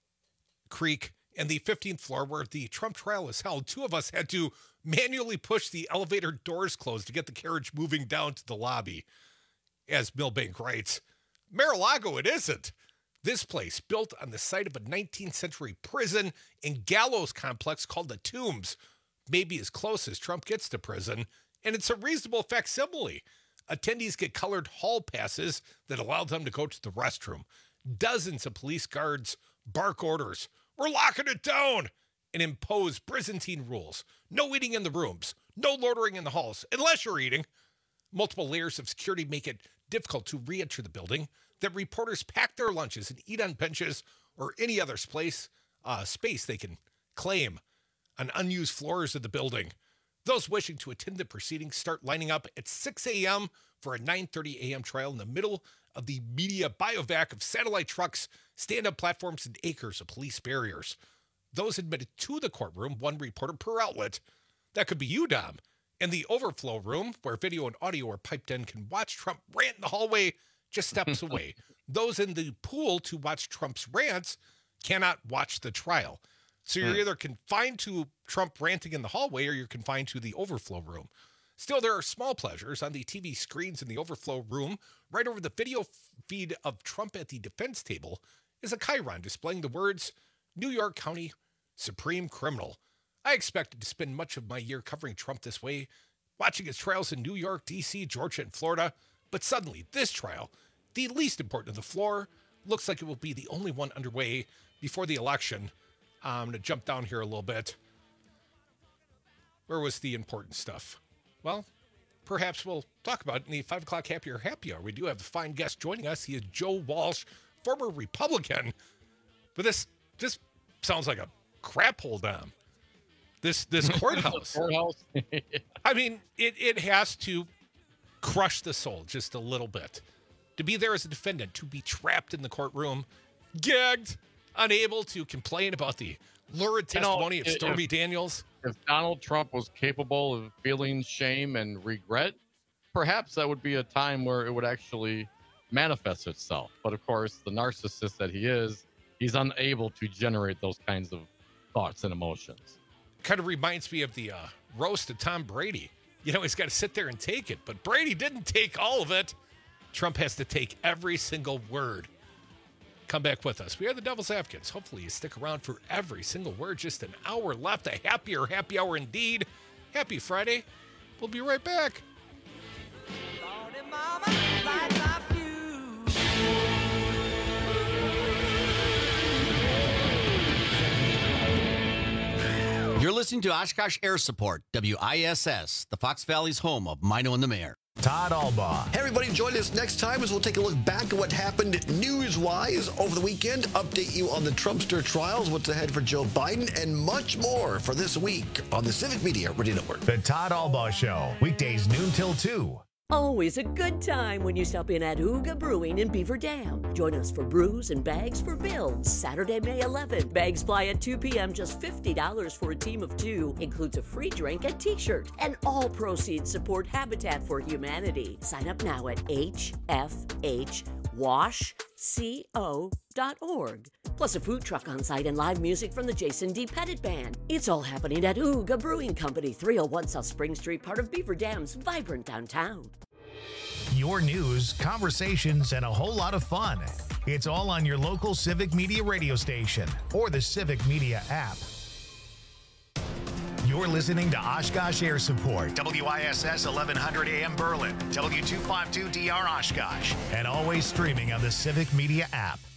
creak, and the fifteenth floor where the Trump trial is held, two of us had to manually push the elevator doors closed to get the carriage moving down to the lobby. As Milbank writes, Mar-a-Lago it isn't. This place, built on the site of a nineteenth century prison and gallows complex called the Tombs, may be as close as Trump gets to prison, and it's a reasonable facsimile. Attendees get colored hall passes that allow them to go to the restroom. Dozens of police guards bark orders, we're locking it down, and impose Byzantine rules. No eating in the rooms, no loitering in the halls, unless you're eating. Multiple layers of security make it difficult to re-enter the building. That reporters pack their lunches and eat on benches or any other space, uh, space they can claim on unused floors of the building. Those wishing to attend the proceedings start lining up at six a.m. for a nine thirty a.m. trial in the middle of the media biovac of satellite trucks, stand-up platforms, and acres of police barriers. Those admitted to the courtroom, one reporter per outlet. That could be you, Dom. And the overflow room, where video and audio are piped in, can watch Trump rant in the hallway just steps away. Those in the pool to watch Trump's rants cannot watch the trial. So you're either confined to Trump ranting in the hallway or you're confined to the overflow room. Still, there are small pleasures on the T V screens in the overflow room. Right over the video feed of Trump at the defense table is a chyron displaying the words, New York County Supreme Criminal. I expected to spend much of my year covering Trump this way, watching his trials in New York, D C, Georgia, and Florida. But suddenly, this trial, the least important of the floor, looks like it will be the only one underway before the election. I'm going to jump down here a little bit. Where was the important stuff? Well, perhaps we'll talk about it in the five o'clock Happy Hour Happy Hour. We do have a fine guest joining us. He is Joe Walsh, former Republican. But this this sounds like a crap hole, Dom. This this courthouse. courthouse. I mean, it, it has to crush the soul just a little bit. To be there as a defendant, to be trapped in the courtroom, gagged, unable to complain about the lurid testimony you know, of Stormy if, Daniels. If Donald Trump was capable of feeling shame and regret, perhaps that would be a time where it would actually manifest itself. But of course, the narcissist that he is, he's unable to generate those kinds of thoughts and emotions. Kind of reminds me of the uh, roast of Tom Brady. You know, he's got to sit there and take it. But Brady didn't take all of it. Trump has to take every single word. Come back with us. We are the Devil's Advocates. Hopefully you stick around for every single word. Just an hour left. A happier happy hour indeed. Happy Friday. We'll be right back. Lordy mama, light my fuse. You're listening to Oshkosh Air Support, W I S S, the Fox Valley's home of Mino and the Mayor. Todd Albaugh. Hey, everybody, join us next time as we'll take a look back at what happened news-wise over the weekend, update you on the Trumpster trials, what's ahead for Joe Biden, and much more for this week on the Civic Media Radio Network. The Todd Albaugh Show, weekdays noon till two. Always a good time when you stop in at Ooga Brewing in Beaver Dam. Join us for brews and bags for builds. Saturday, May eleventh. Bags fly at two p.m. Just fifty dollars for a team of two. Includes a free drink and t-shirt. And all proceeds support Habitat for Humanity. Sign up now at h f h wash co dot org. Plus a food truck on site and live music from the Jason D. Pettit Band. It's all happening at Ooga Brewing Company, three oh one South Spring Street, part of Beaver Dam's vibrant downtown. Your news, conversations, and a whole lot of fun. It's all on your local Civic Media radio station or the Civic Media app. You're listening to Oshkosh Air Support, W I S S eleven hundred A M Berlin, W two fifty-two D R Oshkosh, and always streaming on the Civic Media app.